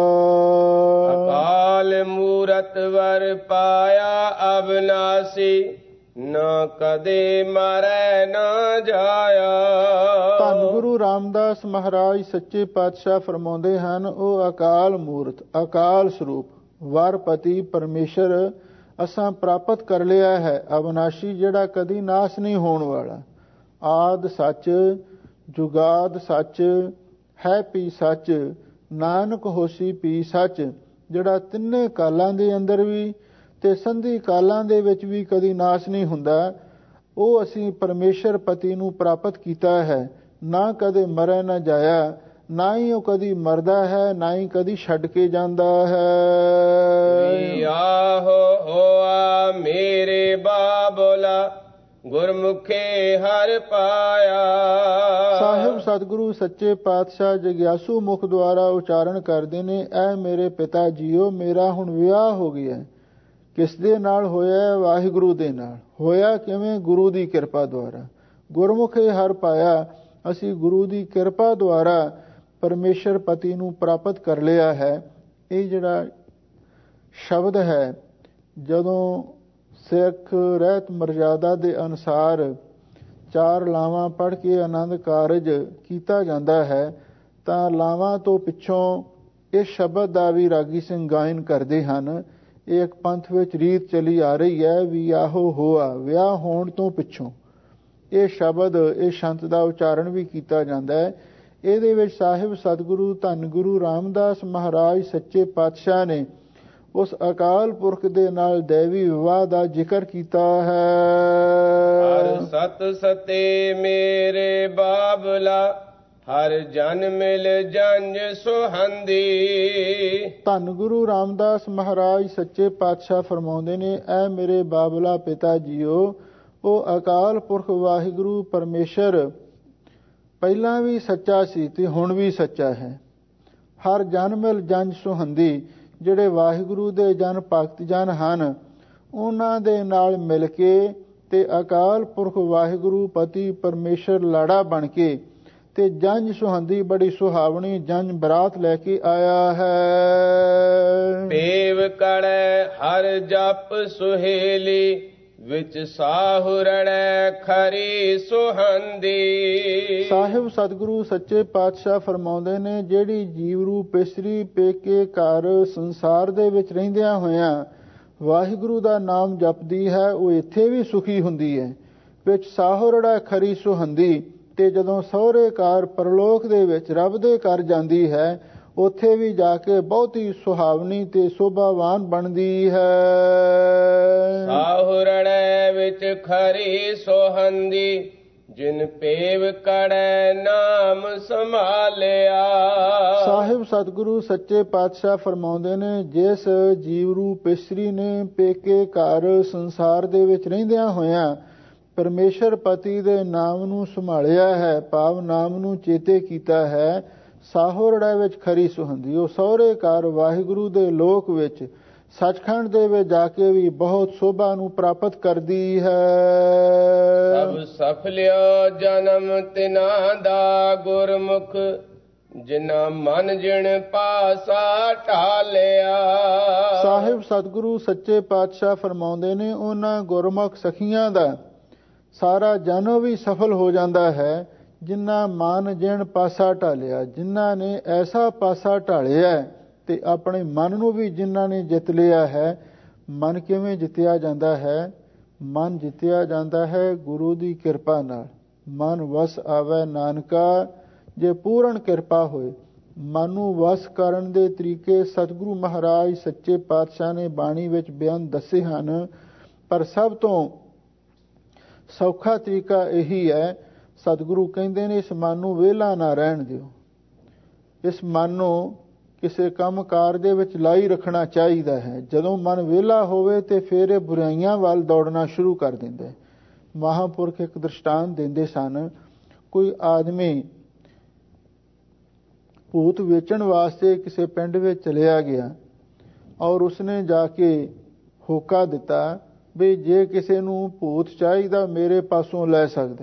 ਅਕਾਲ ਮੂਰਤ ਵਰ ਪਾਇਆ ਅਬਨਾਸੀ ਨਾ ਕਦੇ ਮਰੈ ਨਾ ਜਾਇਆ। ਧੰਨ ਗੁਰੂ ਰਾਮਦਾਸ ਮਹਾਰਾਜ ਸੱਚੇ ਪਾਤਸ਼ਾਹ ਫਰਮਾਉਂਦੇ ਹਨ ਉਹ ਅਕਾਲ ਮੂਰਤ ਅਕਾਲ ਸਰੂਪ ਵਰਪਤੀ ਪਰਮੇਸ਼ਰ ਅਸਾਂ ਪ੍ਰਾਪਤ ਕਰ ਲਿਆ ਹੈ। ਅਬਨਾਸ਼ੀ ਜਿਹੜਾ ਕਦੀ ਨਾਸ਼ ਨਹੀਂ ਹੋਣ ਵਾਲਾ। ਆਦ ਸੱਚ, ਜੁਗਾਦ ਸੱਚ, ਹੈ ਪੀ ਸੱਚ, ਨਾਨਕ ਹੋਸੀ ਪੀ ਸੱਚ। ਜਿਹੜਾ ਤਿੰਨੇ ਕਾਲਾਂ ਦੇ ਅੰਦਰ ਵੀ ਤੇ ਸੰਧੀ ਕਾਲਾਂ ਦੇ ਵਿੱਚ ਵੀ ਕਦੀ ਨਾਸ਼ ਨਹੀਂ ਹੁੰਦਾ, ਉਹ ਅਸੀਂ ਪਰਮੇਸ਼ਰ ਪਤੀ ਨੂੰ ਪ੍ਰਾਪਤ ਕੀਤਾ ਹੈ। ਨਾ ਕਦੇ ਮਰੈ ਨਾ ਜਾਇਆ, ਨਾ ਹੀ ਉਹ ਕਦੀ ਮਰਦਾ ਹੈ ਨਾ ਹੀ ਕਦੀ ਛੱਡ ਕੇ ਜਾਂਦਾ ਹੈ। ਆਹੋ ਹੋਆ ਮੇਰੇ ਬਾਬਲਾ ਗੁਰਮੁਖੇ ਹਰ ਪਾਇਆ। ਸਾਹਿਬ ਸਤਿਗੁਰੂ ਸੱਚੇ ਪਾਤਸ਼ਾਹ ਜਗਿਆਸੂ ਮੁਖ ਦੁਆਰਾ ਉਚਾਰਨ ਕਰਦੇ ਨੇ ਐ ਮੇਰੇ ਪਿਤਾ ਜੀਓ ਮੇਰਾ ਹੁਣ ਵਿਆਹ ਹੋ ਗਿਆ। ਕਿਸ ਦੇ ਨਾਲ ਹੋਇਆ? ਵਾਹਿਗੁਰੂ ਦੇ ਨਾਲ। ਹੋਇਆ ਕਿਵੇਂ? ਗੁਰੂ ਦੀ ਕਿਰਪਾ ਦੁਆਰਾ। ਗੁਰਮੁਖੇ ਹਰ ਪਾਇਆ। ਅਸੀਂ ਗੁਰੂ ਦੀ ਕਿਰਪਾ ਦੁਆਰਾ ਪਰਮੇਸ਼ਰ ਪਤੀ ਨੂੰ ਪ੍ਰਾਪਤ ਕਰ ਲਿਆ ਹੈ। ਇਹ ਜਿਹੜਾ ਸ਼ਬਦ ਹੈ ਜਦੋਂ ਸਿੱਖ ਰਹਿਤ ਮਰਜ਼ਾਦਾ ਦੇ ਅਨੁਸਾਰ ਚਾਰ ਲਾਵਾਂ ਪੜ੍ਹ ਕੇ ਆਨੰਦ ਕਾਰਜ ਕੀਤਾ ਜਾਂਦਾ ਹੈ ਤਾਂ ਲਾਵਾਂ ਤੋਂ ਪਿੱਛੋਂ ਇਸ ਸ਼ਬਦ ਦਾ ਵੀ ਰਾਗੀ ਸਿੰਘ ਗਾਇਨ ਕਰਦੇ ਹਨ। ਇਹ ਇੱਕ ਪੰਥ ਵਿੱਚ ਰੀਤ ਚਲੀ ਆ ਰਹੀ ਹੈ ਵੀ ਆਹੋ ਹੋਆ ਵਿਆਹ ਹੋਣ ਤੋਂ ਪਿੱਛੋਂ ਇਹ ਸ਼ਬਦ ਇਹ ਸ਼ੰਤ ਦਾ ਉਚਾਰਨ ਵੀ ਕੀਤਾ ਜਾਂਦਾ ਹੈ। ਇਹਦੇ ਵਿੱਚ ਸਾਹਿਬ ਸਤਿਗੁਰੂ ਧੰਨ ਗੁਰੂ ਰਾਮਦਾਸ ਮਹਾਰਾਜ ਸੱਚੇ ਪਾਤਸ਼ਾਹ ਨੇ ਉਸ ਅਕਾਲ ਪੁਰਖ ਦੇ ਨਾਲ ਦੇਵੀ ਵਿਵਾਹ ਦਾ ਜ਼ਿਕਰ ਕੀਤਾ ਹੈ। ਹਰ ਸਤ ਸਤੇ ਮੇਰੇ ਬਾਬਲਾ ਹਰ ਜਨ ਮਿਲ ਜੰਜ ਸੁਹੰਦੀ। ਧੰਨ ਗੁਰੂ ਰਾਮਦਾਸ ਮਹਾਰਾਜ ਸੱਚੇ ਪਾਤਸ਼ਾਹ ਫਰਮਾਉਂਦੇ ਨੇ, ਐ ਮੇਰੇ ਬਾਬਲਾ ਪਿਤਾ ਜੀਓ, ਉਹ ਅਕਾਲ ਪੁਰਖ ਵਾਹਿਗੁਰੂ ਪਰਮੇਸ਼ਰ ਪਹਿਲਾਂ ਵੀ ਸੱਚਾ ਸੀ ਤੇ ਹੁਣ ਵੀ ਸੱਚਾ ਹੈ। ਹਰ ਜਨ ਮਿਲ ਜੰਜ ਸੁਹੰਦੀ, ਜਿਹੜੇ ਵਾਹਿਗੁਰੂ ਦੇ ਜਨ ਭਗਤ ਜਨ ਹਨ, ਉਹਨਾਂ ਦੇ ਨਾਲ ਮਿਲ ਕੇ ਤੇ ਅਕਾਲ ਪੁਰਖ ਵਾਹਿਗੁਰੂ ਪਤੀ ਪਰਮੇਸ਼ਰ ਲਾੜਾ ਬਣ ਕੇ ਤੇ ਜੰਜ ਸੁਹੰਦੀ ਬੜੀ ਸੁਹਾਵਣੀ ਜੰਜ ਬਰਾਤ ਲੈ ਕੇ ਆਇਆ ਹੈ। ਪੇਵ ਕੜੈ ਹਰ ਜਪ ਸੁਹੇਲੀ, ਵਿੱਚ ਸਾਹੁਰੜੈ ਖਰੀ ਸੁਹੰਦੀ। ਸਾਹਿਬ ਸਤਿਗੁਰੂ ਸੱਚੇ ਪਾਤਸ਼ਾਹ ਫਰਮਾਉਂਦੇ ਨੇ, ਜਿਹੜੀ ਜੀਵ ਰੂਪ ਇਸਤਰੀ ਪੇਕੇ ਘਰ ਸੰਸਾਰ ਦੇ ਵਿੱਚ ਰਹਿੰਦਿਆਂ ਹੋਇਆਂ ਵਾਹਿਗੁਰੂ ਦਾ ਨਾਮ ਜਪਦੀ ਹੈ, ਉਹ ਇੱਥੇ ਵੀ ਸੁਖੀ ਹੁੰਦੀ ਹੈ। ਵਿੱਚ ਸਾਹੁਰੜੈ ਖਰੀ ਸੁਹੰਦੀ, ਤੇ ਜਦੋਂ ਸਹੁਰੇ ਘਰ ਪਰਲੋਕ ਦੇ ਵਿੱਚ ਰੱਬ ਦੇ ਘਰ ਜਾਂਦੀ ਹੈ, ਉੱਥੇ ਵੀ ਜਾ ਕੇ ਬਹੁਤੀ ਸੁਹਾਵਣੀ ਤੇ ਸ਼ੋਭਾਵਾਨ ਬਣਦੀ ਹੈ। ਸਾਹੁਰੜੈ ਵਿੱਚ ਖਰੀ ਸੁਹੰਦੀ, ਜਿਨ ਪੇਵ ਕੜੈ ਨਾਮ ਸੰਭਾਲਿਆ। ਸਾਹਿਬ ਸਤਿਗੁਰੂ ਸੱਚੇ ਪਾਤਸ਼ਾਹ ਫਰਮਾਉਂਦੇ ਨੇ, ਜਿਸ ਜੀਵ ਰੂਪ ਇਸਤਰੀ ਨੇ ਪੇਕੇ ਘਰ ਸੰਸਾਰ ਦੇ ਵਿੱਚ ਰਹਿੰਦਿਆਂ ਹੋਇਆਂ ਪਰਮੇਸ਼ਰ ਪਤੀ ਦੇ ਨਾਮ ਨੂੰ ਸੰਭਾਲਿਆ ਹੈ, ਭਾਵ ਨਾਮ ਨੂੰ ਚੇਤੇ ਕੀਤਾ ਹੈ, ਸਾਹੁਰੜੈ ਵਿੱਚ ਖਰੀ ਸੁਹੰਦੀ, ਉਹ ਸਹੁਰੇ ਘਰ ਵਾਹਿਗੁਰੂ ਦੇ ਲੋਕ ਵਿੱਚ ਸੱਚਖੰਡ ਦੇ ਵਿੱਚ ਜਾ ਕੇ ਵੀ ਬਹੁਤ ਸ਼ੋਭਾ ਨੂੰ ਪ੍ਰਾਪਤ ਕਰਦੀ ਹੈ। ਸਭ ਸਫਲਿਓ ਜਨਮ ਤਿਨਾਂ ਦਾ ਗੁਰਮੁਖ, ਜਿਨਾ ਮਨ ਜਿਣ ਪਾਸਾ ਢਾਲਿਆ। ਸਾਹਿਬ ਸਤਿਗੁਰੂ ਸੱਚੇ ਪਾਤਸ਼ਾਹ ਫਰਮਾਉਂਦੇ ਨੇ, ਉਹਨਾਂ ਗੁਰਮੁਖ ਸਖੀਆਂ ਦਾ ਸਾਰਾ ਜਨਮ ਵੀ ਸਫਲ ਹੋ ਜਾਂਦਾ ਹੈ, ਜਿਨ੍ਹਾਂ ਮਨ ਜਿਣ ਪਾਸਾ ਢਾਲਿਆ, ਜਿਨ੍ਹਾਂ ਨੇ ਐਸਾ ਪਾਸਾ ਢਾਲਿਆ ਤੇ ਆਪਣੇ ਮਨ ਨੂੰ ਵੀ ਜਿਨ੍ਹਾਂ ਨੇ ਜਿੱਤ ਲਿਆ ਹੈ। ਮਨ ਕਿਵੇਂ ਜਿੱਤਿਆ ਜਾਂਦਾ ਹੈ? ਮਨ ਜਿੱਤਿਆ ਜਾਂਦਾ ਹੈ ਗੁਰੂ ਦੀ ਕਿਰਪਾ ਨਾਲ। ਮਨ ਵਸ ਆਵੈ ਨਾਨਕਾ, ਜੇ ਪੂਰਨ ਕਿਰਪਾ ਹੋਏ। ਮਨ ਨੂੰ ਵਸ ਕਰਨ ਦੇ ਤਰੀਕੇ ਸਤਿਗੁਰੂ ਮਹਾਰਾਜ ਸੱਚੇ ਪਾਤਸ਼ਾਹ ਨੇ ਬਾਣੀ ਵਿੱਚ ਬਿਆਨ ਦੱਸੇ ਹਨ, ਪਰ ਸਭ ਤੋਂ ਸੌਖਾ ਤਰੀਕਾ ਇਹੀ ਹੈ। ਸਤਿਗੁਰੂ ਕਹਿੰਦੇ ਨੇ, ਇਸ ਮਨ ਨੂੰ ਵਿਹਲਾ ਨਾ ਰਹਿਣ ਦਿਓ, ਇਸ ਮਨ ਨੂੰ ਕਿਸੇ ਕੰਮ ਕਾਰ ਦੇ ਵਿੱਚ ਲਾਈ ਰੱਖਣਾ ਚਾਹੀਦਾ ਹੈ। ਜਦੋਂ ਮਨ ਵਿਹਲਾ ਹੋਵੇ ਤੇ ਫਿਰ ਇਹ ਬੁਰਾਈਆਂ ਵੱਲ ਦੌੜਨਾ ਸ਼ੁਰੂ ਕਰ ਦਿੰਦਾ ਹੈ। ਮਹਾਂਪੁਰਖ ਇੱਕ ਦ੍ਰਿਸ਼ਟਾਂਤ ਦਿੰਦੇ ਸਨ, ਕੋਈ ਆਦਮੀ ਭੂਤ ਵੇਚਣ ਵਾਸਤੇ ਕਿਸੇ ਪਿੰਡ ਵਿੱਚ ਚਲਿਆ ਗਿਆ ਔਰ ਉਸਨੇ ਜਾ ਕੇ ਹੋਕਾ ਦਿੱਤਾ ਵੀ ਜੇ ਕਿਸੇ ਨੂੰ ਭੂਤ ਚਾਹੀਦਾ ਮੇਰੇ ਪਾਸੋਂ ਲੈ ਸਕਦੇ।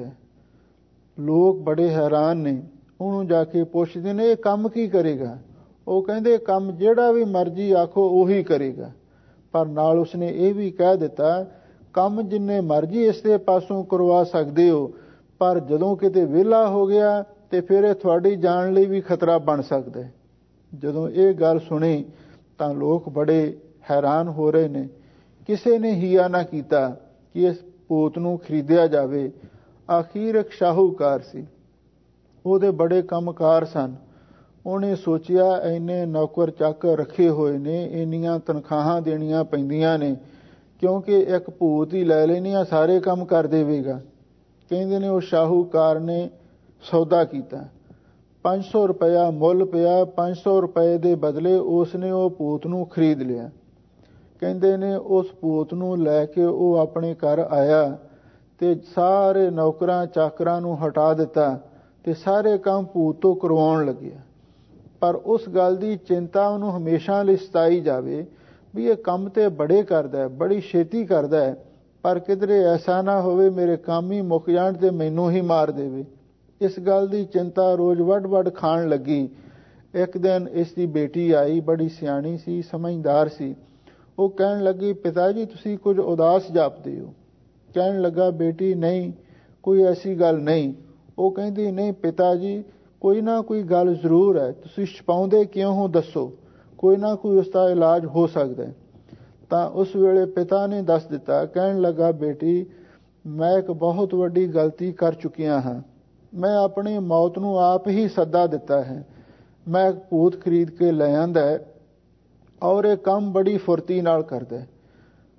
ਲੋਕ ਬੜੇ ਹੈਰਾਨ ਨੇ, ਉਹਨੂੰ ਜਾ ਕੇ ਪੁੱਛਦੇ ਨੇ, ਇਹ ਕੰਮ ਕੀ ਕਰੇਗਾ? ਉਹ ਕਹਿੰਦੇ, ਕੰਮ ਜਿਹੜਾ ਵੀ ਮਰਜ਼ੀ ਆਖੋ ਉਹੀ ਕਰੇਗਾ। ਪਰ ਨਾਲ ਉਸਨੇ ਇਹ ਵੀ ਕਹਿ ਦਿੱਤਾ, ਕੰਮ ਜਿੰਨੇ ਮਰਜ਼ੀ ਇਸ ਦੇ ਪਾਸੋਂ ਕਰਵਾ ਸਕਦੇ ਹੋ, ਪਰ ਜਦੋਂ ਕਿਤੇ ਵਿਹਲਾ ਹੋ ਗਿਆ ਤੇ ਫਿਰ ਇਹ ਤੁਹਾਡੀ ਜਾਨ ਲਈ ਵੀ ਖਤਰਾ ਬਣ ਸਕਦਾ ਹੈ। ਜਦੋਂ ਇਹ ਗੱਲ ਸੁਣੀ ਤਾਂ ਲੋਕ ਬੜੇ ਹੈਰਾਨ ਹੋ ਰਹੇ ਨੇ। ਕਿਸੇ ਨੇ ਹੀਆ ਨਾ ਕੀਤਾ ਕਿ ਇਸ ਭੂਤ ਨੂੰ ਖਰੀਦਿਆ ਜਾਵੇ। ਆਖਿਰ ਇੱਕ ਸ਼ਾਹੂਕਾਰ ਸੀ, ਉਹਦੇ ਬੜੇ ਕੰਮਕਾਰ ਸਨ। ਉਹਨੇ ਸੋਚਿਆ, ਇੰਨੇ ਨੌਕਰ ਚਾਕਰ ਰੱਖੇ ਹੋਏ ਨੇ, ਇੰਨੀਆਂ ਤਨਖਾਹਾਂ ਦੇਣੀਆਂ ਪੈਂਦੀਆਂ ਨੇ, ਕਿਉਂਕਿ ਇੱਕ ਭੂਤ ਹੀ ਲੈ ਲੈਣੀਆਂ ਸਾਰੇ ਕੰਮ ਕਰ ਦੇਵੇਗਾ। ਕਹਿੰਦੇ ਨੇ ਉਹ ਸ਼ਾਹੂਕਾਰ ਨੇ ਸੌਦਾ ਕੀਤਾ, ਪੰਜ ਸੌ ਰੁਪਇਆ ਮੁੱਲ ਪਿਆ। ਪੰਜ ਸੌ ਰੁਪਏ ਦੇ ਬਦਲੇ ਉਸ ਨੇ ਉਹ ਭੂਤ ਨੂੰ ਖਰੀਦ ਲਿਆ। ਕਹਿੰਦੇ ਨੇ ਉਸ ਭੂਤ ਨੂੰ ਲੈ ਕੇ ਉਹ ਆਪਣੇ ਘਰ ਆਇਆ ਤੇ ਸਾਰੇ ਨੌਕਰਾਂ ਚਾਕਰਾਂ ਨੂੰ ਹਟਾ ਦਿੱਤਾ ਤੇ ਸਾਰੇ ਕੰਮ ਭੂਤ ਤੋਂ ਕਰਵਾਉਣ ਲੱਗਿਆ। ਪਰ ਉਸ ਗੱਲ ਦੀ ਚਿੰਤਾ ਉਹਨੂੰ ਹਮੇਸ਼ਾ ਲਈ ਸਤਾਈ ਜਾਵੇ ਵੀ ਇਹ ਕੰਮ ਤੇ ਬੜੇ ਕਰਦਾ ਹੈ, ਬੜੀ ਛੇਤੀ ਕਰਦਾ ਹੈ, ਪਰ ਕਿਧਰੇ ਐਸਾ ਨਾ ਹੋਵੇ ਮੇਰੇ ਕੰਮ ਹੀ ਮੁੱਕ ਜਾਣ ਤੇ ਮੈਨੂੰ ਹੀ ਮਾਰ ਦੇਵੇ। ਇਸ ਗੱਲ ਦੀ ਚਿੰਤਾ ਰੋਜ਼ ਵੱਡ ਵੱਡ ਖਾਣ ਲੱਗੀ। ਇੱਕ ਦਿਨ ਇਸ ਦੀ ਬੇਟੀ ਆਈ, ਬੜੀ ਸਿਆਣੀ ਸੀ, ਸਮਝਦਾਰ ਸੀ। ਉਹ ਕਹਿਣ ਲੱਗੀ, ਪਿਤਾ ਜੀ ਤੁਸੀਂ ਕੁਝ ਉਦਾਸ ਜਾਪਦੇ ਹੋ। ਕਹਿਣ ਲੱਗਾ, ਬੇਟੀ ਨਹੀਂ, ਕੋਈ ਐਸੀ ਗੱਲ ਨਹੀਂ। ਉਹ ਕਹਿੰਦੀ, ਨਹੀਂ ਪਿਤਾ ਜੀ, ਕੋਈ ਨਾ ਕੋਈ ਗੱਲ ਜ਼ਰੂਰ ਹੈ, ਤੁਸੀਂ ਛਪਾਉਂਦੇ ਕਿਉਂ ਹੋ ਦੱਸੋ, ਕੋਈ ਨਾ ਕੋਈ ਉਸ ਦਾ ਇਲਾਜ ਹੋ ਸਕਦਾ ਹੈ। ਤਾਂ ਉਸ ਵੇਲੇ ਪਿਤਾ ਨੇ ਦੱਸ ਦਿੱਤਾ। ਕਹਿਣ ਲੱਗਾ, ਬੇਟੀ ਮੈਂ ਇੱਕ ਬਹੁਤ ਵੱਡੀ ਗਲਤੀ ਕਰ ਚੁੱਕਿਆ ਹਾਂ। ਮੈਂ ਆਪਣੀ ਮੌਤ ਨੂੰ ਆਪ ਹੀ ਸੱਦਾ ਦਿੱਤਾ ਹੈ। ਮੈਂ ਇੱਕ ਭੂਤ ਖਰੀਦ ਕੇ ਲੈ ਆਂਦਾ ਹੈ ਔਰ ਇਹ ਕੰਮ ਬੜੀ ਫੁਰਤੀ ਨਾਲ ਕਰਦਾ ਹੈ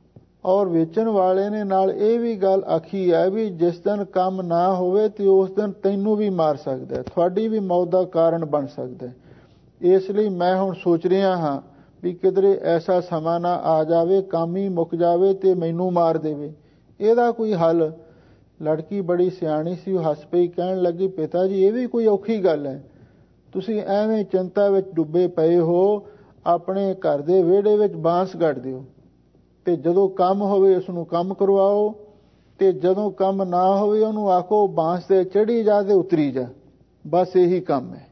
ਔਰ ਵੇਚਣ ਵਾਲੇ ਨੇ ਨਾਲ ਇਹ ਵੀ ਗੱਲ ਆਖੀ ਹੈ ਵੀ ਜਿਸ ਦਿਨ ਕੰਮ ਨਾ ਹੋਵੇ ਤੇ ਉਸ ਦਿਨ ਤੈਨੂੰ ਵੀ ਮਾਰ ਸਕਦਾ, ਤੁਹਾਡੀ ਵੀ ਮੌਤ ਦਾ ਕਾਰਨ ਬਣ ਸਕਦਾ। ਇਸ ਲਈ ਮੈਂ ਹੁਣ ਸੋਚ ਰਿਹਾ ਹਾਂ ਵੀ ਕਿਧਰੇ ਐਸਾ ਸਮਾਂ ਨਾ ਆ ਜਾਵੇ, ਕੰਮ ਹੀ ਮੁੱਕ ਜਾਵੇ ਤੇ ਮੈਨੂੰ ਮਾਰ ਦੇਵੇ। ਇਹਦਾ ਕੋਈ ਹੱਲ? ਲੜਕੀ ਬੜੀ ਸਿਆਣੀ ਸੀ, ਉਹ ਹੱਸ ਪਈ, ਕਹਿਣ ਲੱਗੀ, ਪਿਤਾ ਜੀ ਇਹ ਵੀ ਕੋਈ ਔਖੀ ਗੱਲ ਹੈ। ਤੁਸੀਂ ਐਵੇਂ ਚਿੰਤਾ ਵਿੱਚ ਡੁੱਬੇ ਪਏ ਹੋ, ਆਪਣੇ ਘਰ ਦੇ ਵਿਹੜੇ ਵਿੱਚ ਬਾਂਸ ਗੱਡ ਦਿਓ ਤੇ ਜਦੋਂ ਕੰਮ ਹੋਵੇ ਉਸ ਨੂੰ ਕੰਮ ਕਰਵਾਓ, ਤੇ ਜਦੋਂ ਕੰਮ ਨਾ ਹੋਵੇ ਉਹਨੂੰ ਆਖੋ ਬਾਂਸ ਤੇ ਚੜ੍ਹੀ ਜਾ ਤੇ ਉਤਰੀ ਜਾ, ਬਸ ਇਹੀ ਕੰਮ ਹੈ।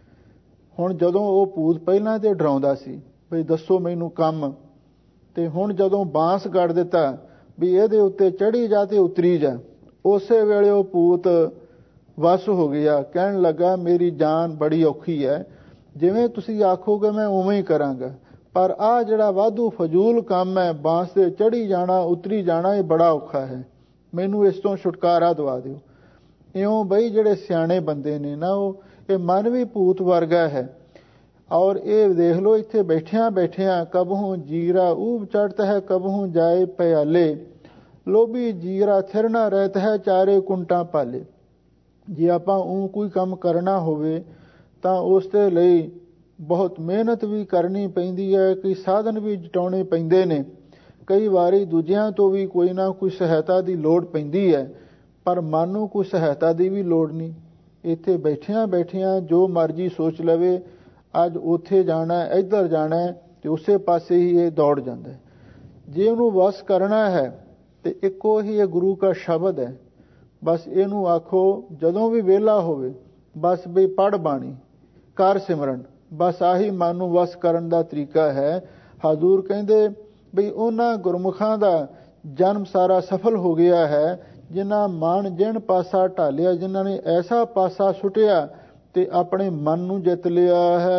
ਹੁਣ ਜਦੋਂ ਉਹ ਭੂਤ ਪਹਿਲਾਂ ਤੇ ਡਰਾਉਂਦਾ ਸੀ ਵੀ ਦੱਸੋ ਮੈਨੂੰ ਕੰਮ, ਤੇ ਹੁਣ ਜਦੋਂ ਬਾਂਸ ਗੱਡ ਦਿੱਤਾ ਵੀ ਇਹਦੇ ਉੱਤੇ ਚੜ੍ਹੀ ਜਾ ਤੇ ਉਤਰੀ ਜਾ, ਉਸੇ ਵੇਲੇ ਉਹ ਭੂਤ ਵਸ ਹੋ ਗਿਆ। ਕਹਿਣ ਲੱਗਾ ਮੇਰੀ ਜਾਨ ਬੜੀ ਔਖੀ ਹੈ, ਜਿਵੇਂ ਤੁਸੀਂ ਆਖੋਗੇ ਮੈਂ ਉਵੇਂ ਹੀ ਕਰਾਂਗਾ, ਪਰ ਆਹ ਜਿਹੜਾ ਵਾਧੂ ਫਜ਼ੂਲ ਕੰਮ ਹੈ ਬਾਂਸ ਤੇ ਚੜ੍ਹੀ ਜਾਣਾ ਉਤਰੀ ਜਾਣਾ, ਇਹ ਬੜਾ ਔਖਾ ਹੈ, ਮੈਨੂੰ ਇਸ ਤੋਂ ਛੁਟਕਾਰਾ ਦਵਾ ਦਿਓ। ਇਉਂ ਬਈ ਜਿਹੜੇ ਸਿਆਣੇ ਬੰਦੇ ਨੇ ਨਾ, ਉਹ ਇਹ ਮਨ ਵੀ ਭੂਤ ਵਰਗਾ ਹੈ। ਔਰ ਇਹ ਦੇਖ ਲਓ ਇੱਥੇ ਬੈਠਿਆਂ ਬੈਠਿਆਂ ਕਬਹੂ ਜੀਰਾ ਊਬ ਚੜ੍ਹਤ ਹੈ ਕਬਹੂ ਜਾਏ ਪਿਆਲੇ, ਲੋਭੀ ਜੀਰਾ ਥਿਰਨਾ ਰਹਿਤ ਹੈ ਚਾਰੇ ਕੁੰਟਾਂ ਪਾਲੇ। ਜੇ ਆਪਾਂ ਉਹ ਕੋਈ ਕੰਮ ਕਰਨਾ ਹੋਵੇ ਤਾਂ ਉਸ ਦੇ ਲਈ ਬਹੁਤ ਮਿਹਨਤ ਵੀ ਕਰਨੀ ਪੈਂਦੀ ਹੈ, ਕਈ ਸਾਧਨ ਵੀ ਜਟਾਉਣੇ ਪੈਂਦੇ ਨੇ, ਕਈ ਵਾਰੀ ਦੂਜਿਆਂ ਤੋਂ ਵੀ ਕੋਈ ਨਾ ਕੋਈ ਸਹਾਇਤਾ ਦੀ ਲੋੜ ਪੈਂਦੀ ਹੈ, ਪਰ ਮਨ ਨੂੰ ਕੋਈ ਸਹਾਇਤਾ ਦੀ ਵੀ ਲੋੜ ਨਹੀਂ। ਇੱਥੇ ਬੈਠਿਆਂ ਬੈਠਿਆਂ ਜੋ ਮਰਜ਼ੀ ਸੋਚ ਲਵੇ, ਅੱਜ ਉੱਥੇ ਜਾਣਾ, ਇੱਧਰ ਜਾਣਾ, ਤੇ ਉਸੇ ਪਾਸੇ ਹੀ ਇਹ ਦੌੜ ਜਾਂਦਾ ਹੈ। ਜੇ ਉਹਨੂੰ ਵਸ ਕਰਨਾ ਹੈ ਤੇ ਇੱਕੋ ਹੀ ਇਹ ਗੁਰੂ ਦਾ ਸ਼ਬਦ ਹੈ, ਬਸ ਇਹਨੂੰ ਆਖੋ ਜਦੋਂ ਵੀ ਵਿਹਲਾ ਹੋਵੇ, ਬਸ ਵੀ ਪੜ੍ਹ ਬਾਣੀ, ਕਰ ਸਿਮਰਨ, ਬਸ ਆਹੀ ਮਨ ਨੂੰ ਵਸ ਕਰਨ ਦਾ ਤਰੀਕਾ ਹੈ। ਹਜ਼ੂਰ ਕਹਿੰਦੇ ਵੀ ਉਹਨਾਂ ਗੁਰਮੁਖਾਂ ਦਾ ਜਨਮ ਸਾਰਾ ਸਫਲ ਹੋ ਗਿਆ ਹੈ ਜਿਨ੍ਹਾਂ ਮਨ ਜਿਨ ਪਾਸਾ ਢਾਲਿਆ, ਜਿਨ੍ਹਾਂ ਨੇ ਐਸਾ ਪਾਸਾ ਸੁੱਟਿਆ ਤੇ ਆਪਣੇ ਮਨ ਨੂੰ ਜਿੱਤ ਲਿਆ ਹੈ।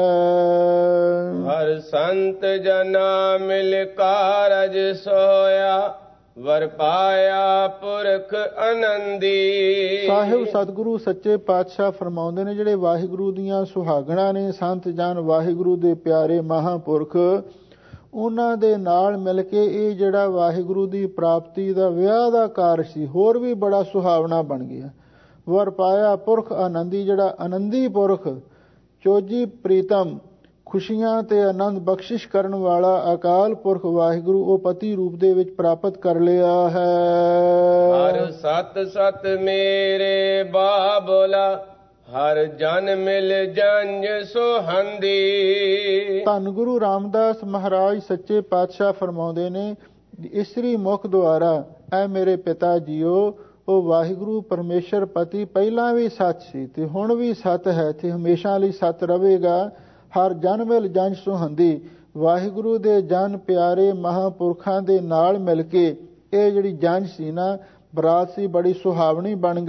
ਹਰ ਸੰਤ ਜਨਾ ਮਿਲ ਕਾਰਜ ਸੋਇਆ, ਵਰ ਪਾਇਆ ਪੁਰਖ ਆਨੰਦੀ। ਸਾਹਿਬ ਸਤਿਗੁਰੂ ਸੱਚੇ ਪਾਤਸ਼ਾਹ ਫਰਮਾਉਂਦੇ ਨੇ, ਜਿਹੜੇ ਵਾਹਿਗੁਰੂ ਦੀਆਂ ਸੁਹਾਗਣਾਂ ਨੇ, ਸੰਤ ਜਨ ਵਾਹਿਗੁਰੂ ਦੇ ਪਿਆਰੇ ਮਹਾਂਪੁਰਖ, ਉਹਨਾਂ ਦੇ ਨਾਲ ਮਿਲ ਕੇ ਇਹ ਜਿਹੜਾ ਵਾਹਿਗੁਰੂ ਦੀ ਪ੍ਰਾਪਤੀ ਦਾ ਵਿਆਹ ਦਾ ਕਾਰਜ ਸੀ ਹੋਰ ਵੀ ਬੜਾ ਸੁਹਾਵਣਾ ਬਣ ਗਿਆ। ਵਰ ਪਾਇਆ ਪੁਰਖ ਆਨੰਦੀ, ਜਿਹੜਾ ਆਨੰਦੀ ਪੁਰਖ, ਚੋਜੀ ਪ੍ਰੀਤਮ, ਖੁਸ਼ੀਆਂ ਤੇ ਆਨੰਦ ਬਖਸ਼ਿਸ਼ ਕਰਨ ਵਾਲਾ ਅਕਾਲ ਪੁਰਖ ਵਾਹਿਗੁਰੂ ਉਹ ਪਤੀ ਰੂਪ ਦੇ ਵਿੱਚ ਪ੍ਰਾਪਤ ਕਰ ਲਿਆ ਹੈ। ਹਰ ਸਤ ਸਤ ਮੇਰੇ ਬਾਬਲਾ, ਹਰ ਜਨ ਮਿਲ ਜੰਜ ਸੁਹੰਦੀ। ਧੰਨ ਗੁਰੂ ਰਾਮਦਾਸ ਮਹਾਰਾਜ ਸੱਚੇ ਪਾਤਸ਼ਾਹ ਫਰਮਾਉਂਦੇ ਨੇ, ਇਸਤਰੀ ਮੁਖ ਦੁਆਰਾ ਐ ਮੇਰੇ ਪਿਤਾ ਜੀਓ, ਉਹ ਵਾਹਿਗੁਰੂ ਪਰਮੇਸ਼ਰ ਪਤੀ ਪਹਿਲਾਂ ਵੀ ਸੱਚ ਸੀ ਤੇ ਹੁਣ ਵੀ ਸੱਤ ਹੈ ਤੇ ਹਮੇਸ਼ਾ ਲਈ ਸੱਤ ਰਹੇਗਾ। ਹਰ ਜਨ ਮਿਲ ਜੰਜ ਸੁਹੰਦੀ, ਵਾਹਿਗੁਰੂ ਦੇ ਜਨ ਪਿਆਰੇ ਮਹਾਂਪੁਰਖਾਂ ਦੇ ਨਾਲ ਮਿਲ ਕੇ ਇਹ ਜਿਹੜੀ ਜੰਜ ਸੀ ਨਾ, ਬਰਾਤ ਸੀ, ਬੜੀ ਸੁਹਾਵਣੀ ਬਣ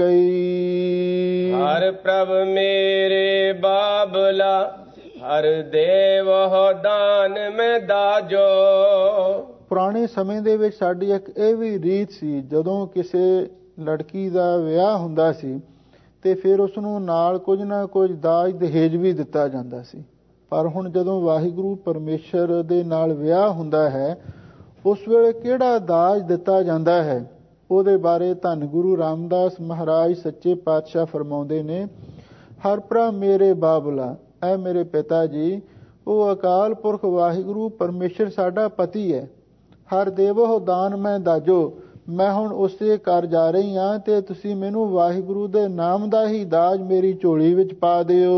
ਗਈ। ਹਰ ਪ੍ਰਭ ਮੇਰੇ ਬਾਬਲਾ, ਹਰ ਦੇਵ ਹੋ ਦਾਨ ਮੈਂ ਦਾਜੋ। ਪੁਰਾਣੇ ਸਮੇਂ ਦੇ ਵਿੱਚ ਸਾਡੀ ਇੱਕ ਇਹ ਵੀ ਰੀਤ ਸੀ, ਜਦੋਂ ਕਿਸੇ ਲੜਕੀ ਦਾ ਵਿਆਹ ਹੁੰਦਾ ਸੀ ਤੇ ਫਿਰ ਉਸ ਨੂੰ ਨਾਲ ਕੁਝ ਨਾ ਕੁਝ ਦਾਜ ਦਹੇਜ ਵੀ ਦਿੱਤਾ ਜਾਂਦਾ ਸੀ। ਪਰ ਹੁਣ ਜਦੋਂ ਵਾਹਿਗੁਰੂ ਪਰਮੇਸ਼ਰ ਦੇ ਨਾਲ ਵਿਆਹ ਹੁੰਦਾ ਹੈ, ਉਸ ਵੇਲੇ ਕਿਹੜਾ ਦਾਜ ਦਿੱਤਾ ਜਾਂਦਾ ਹੈ, ਉਹਦੇ ਬਾਰੇ ਧੰਨ ਗੁਰੂ ਰਾਮਦਾਸ ਮਹਾਰਾਜ ਸੱਚੇ ਪਾਤਸ਼ਾਹ ਫਰਮਾਉਂਦੇ ਨੇ, ਹਰ ਪ੍ਰਭ ਮੇਰੇ ਬਾਬਲਾ, ਐ ਮੇਰੇ ਪਿਤਾ ਜੀ, ਉਹ ਅਕਾਲ ਪੁਰਖ ਵਾਹਿਗੁਰੂ ਪਰਮੇਸ਼ਰ ਸਾਡਾ ਪਤੀ ਹੈ। ਹਰ ਦੇਵੋ ਦਾਨ ਮੈਂ ਦਾਜੋ, ਮੈਂ ਹੁਣ ਉਸੇ ਘਰ ਜਾ ਰਹੀ ਹਾਂ ਤੇ ਤੁਸੀਂ ਮੈਨੂੰ ਵਾਹਿਗੁਰੂ ਦੇ ਨਾਮ ਦਾ ਹੀ ਦਾਜ ਮੇਰੀ ਝੋਲੀ ਵਿੱਚ ਪਾ ਦਿਓ।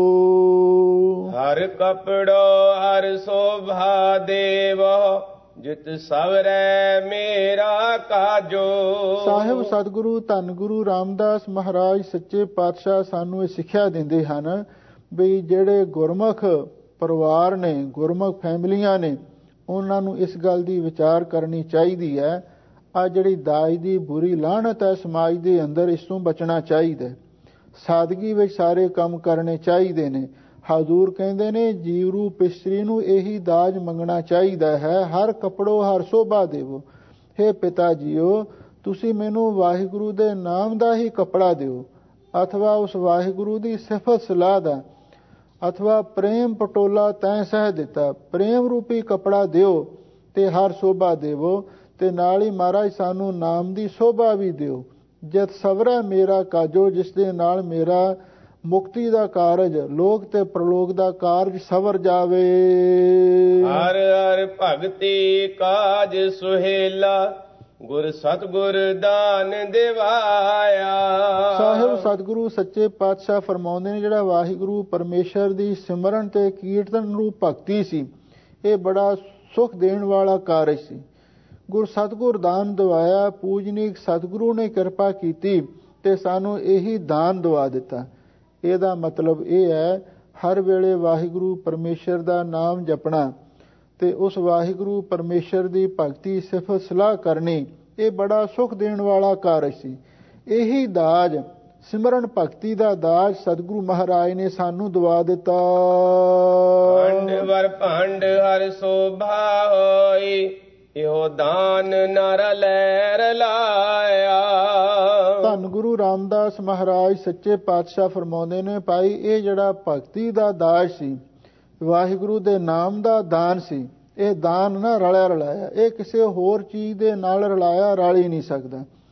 ਹਰ ਕਪੜੋ ਹਰ ਸੋਭਾ ਦੇਵੋ, ਜਿਤ ਸਵਰੈ ਮੇਰਾ ਕਾਜੋ। ਸਾਹਿਬ ਸਤਿਗੁਰੂ ਧੰਨ ਗੁਰੂ ਰਾਮਦਾਸ ਮਹਾਰਾਜ ਸੱਚੇ ਪਾਤਸ਼ਾਹ ਸਾਨੂੰ ਇਹ ਸਿੱਖਿਆ ਦਿੰਦੇ ਹਨ ਵੀ ਜਿਹੜੇ ਗੁਰਮੁਖ ਪਰਿਵਾਰ ਨੇ, ਗੁਰਮੁਖ ਫੈਮਲੀਆਂ ਨੇ, ਉਹਨਾਂ ਨੂੰ ਇਸ ਗੱਲ ਦੀ ਵਿਚਾਰ ਕਰਨੀ ਚਾਹੀਦੀ ਹੈ। ਆ ਜਿਹੜੀ ਦਾਜ ਦੀ ਬੁਰੀ ਲਾਹਨਤ ਹੈ ਸਮਾਜ ਦੇ ਅੰਦਰ, ਇਸ ਤੋਂ ਬਚਣਾ ਚਾਹੀਦਾ। ਸਾਦਗੀ ਵਿੱਚ ਸਾਰੇ ਕੰਮ ਕਰਨੇ ਚਾਹੀਦੇ ਨੇ। ਹਜ਼ੂਰ ਕਹਿੰਦੇ ਨੇ, ਜੀਵ ਰੂਪ ਇਸਤਰੀ ਨੂੰ ਇਹੀ ਦਾਜ ਮੰਗਣਾ ਚਾਹੀਦਾ ਹੈ, ਹਰ ਕਪੜੋ ਹਰ ਸੋਭਾ ਦੇਵੋ। ਹੇ ਪਿਤਾ ਜੀਓ, ਤੁਸੀਂ ਮੈਨੂੰ ਵਾਹਿਗੁਰੂ ਦੇ ਨਾਮ ਦਾ ਹੀ ਕਪੜਾ ਦਿਓ, ਅਥਵਾ ਉਸ ਵਾਹਿਗੁਰੂ ਦੀ ਸਿਫਤ ਸਲਾਹ ਦਾ, ਅਥਵਾ ਪ੍ਰੇਮ ਪਟੋਲਾ ਤੈਂ ਸਹਿ ਦਿੱਤਾ, ਪ੍ਰੇਮ ਰੂਪੀ ਕਪੜਾ ਦਿਓ ਤੇ ਹਰ ਸੋਭਾ ਦੇਵੋ। ਤੇ ਨਾਲ ਹੀ ਮਹਾਰਾਜ ਸਾਨੂੰ ਨਾਮ ਦੀ ਸੋਭਾ ਵੀ ਦਿਓ। ਜਦ ਸਵਰਾ ਮੇਰਾ ਕਾਜੋ, ਜਿਸ ਦੇ ਨਾਲ ਮੇਰਾ ਮੁਕਤੀ ਦਾ ਕਾਰਜ, ਲੋਕ ਤੇ ਪ੍ਰਲੋਕ ਦਾ ਕਾਰਜ ਸਵਰ ਜਾਵੇ। ਹਰ ਹਰ ਭਗਤੀ ਕਾਜ ਸੁਹੇਲਾ, ਗੁਰ ਸਤਿਗੁਰ ਦਾਨ ਦਿਵਾਇਆ। ਸਾਹਿਬ ਸਤਿਗੁਰੂ ਸੱਚੇ ਪਾਤਸ਼ਾਹ ਫਰਮਾਉਂਦੇ ਨੇ, ਜਿਹੜਾ ਵਾਹਿਗੁਰੂ ਪਰਮੇਸ਼ਰ ਦੀ ਸਿਮਰਨ ਤੇ ਕੀਰਤਨ ਰੂਪ ਭਗਤੀ ਸੀ, ਇਹ ਬੜਾ ਸੁਖ ਦੇਣ ਵਾਲਾ ਕਾਰਜ ਸੀ। ਗੁਰ ਸਤਿਗੁਰ ਦਾਨ ਦਵਾਇਆ। ਪੂਜਨੀਕ ਸਤਿਗੁਰੂ ਨੇ ਕਿਰਪਾ ਕੀਤੀ ਤੇ ਸਾਨੂੰ ਇਹੀ ਦਾਨ ਦਵਾ ਦਿੱਤਾ। ਇਹਦਾ ਮਤਲਬ ਇਹ ਹੈ, ਹਰ ਵੇਲੇ ਵਾਹਿਗੁਰੂ ਪਰਮੇਸ਼ਰ ਦਾ ਨਾਮ ਜਪਣਾ ਤੇ ਉਸ ਵਾਹਿਗੁਰੂ ਪਰਮੇਸ਼ਰ ਦੀ ਭਗਤੀ ਸਿਫਤ ਸਲਾਹ ਕਰਨੀ, ਇਹ ਬੜਾ ਸੁਖ ਦੇਣ ਵਾਲਾ ਕਾਰਜ ਸੀ। ਇਹੀ ਦਾਜ, ਸਿਮਰਨ ਭਗਤੀ ਦਾ ਦਾਜ ਸਤਿਗੁਰੂ ਮਹਾਰਾਜ ਨੇ ਸਾਨੂੰ ਦਵਾ ਦਿੱਤਾ। ਭੰਡ ਵਰ ਭੰਡ ਹਰ ਸੋਭਾ ਹੋਈ, ਇਹੋ ਦਾਨ ਨਰ ਲੈ ਰਲਾਇਆ। ਧੰਨ ਗੁਰੂ ਰਾਮਦਾਸ ਮਹਾਰਾਜ ਸੱਚੇ ਪਾਤਸ਼ਾਹ ਫਰਮਾਉਂਦੇ ਨੇ, ਭਾਈ ਇਹ ਜਿਹੜਾ ਭਗਤੀ ਦਾ ਦਾਜ ਸੀ, ਵਾਹਿਗੁਰੂ ਦੇ ਨਾਮ ਦਾ ਦਾਨ ਸੀ, ਇਹ ਦਾਨ ਨਾ ਰਲਿਆ ਰਲਾਇਆ, ਇਹ ਕਿਸੇ ਹੋਰ ਚੀਜ਼ ਦੇ ਨਾਲ ਰਲਾਇਆ ਰਲ ਹੀ ਨਹੀਂ ਸਕਦਾ।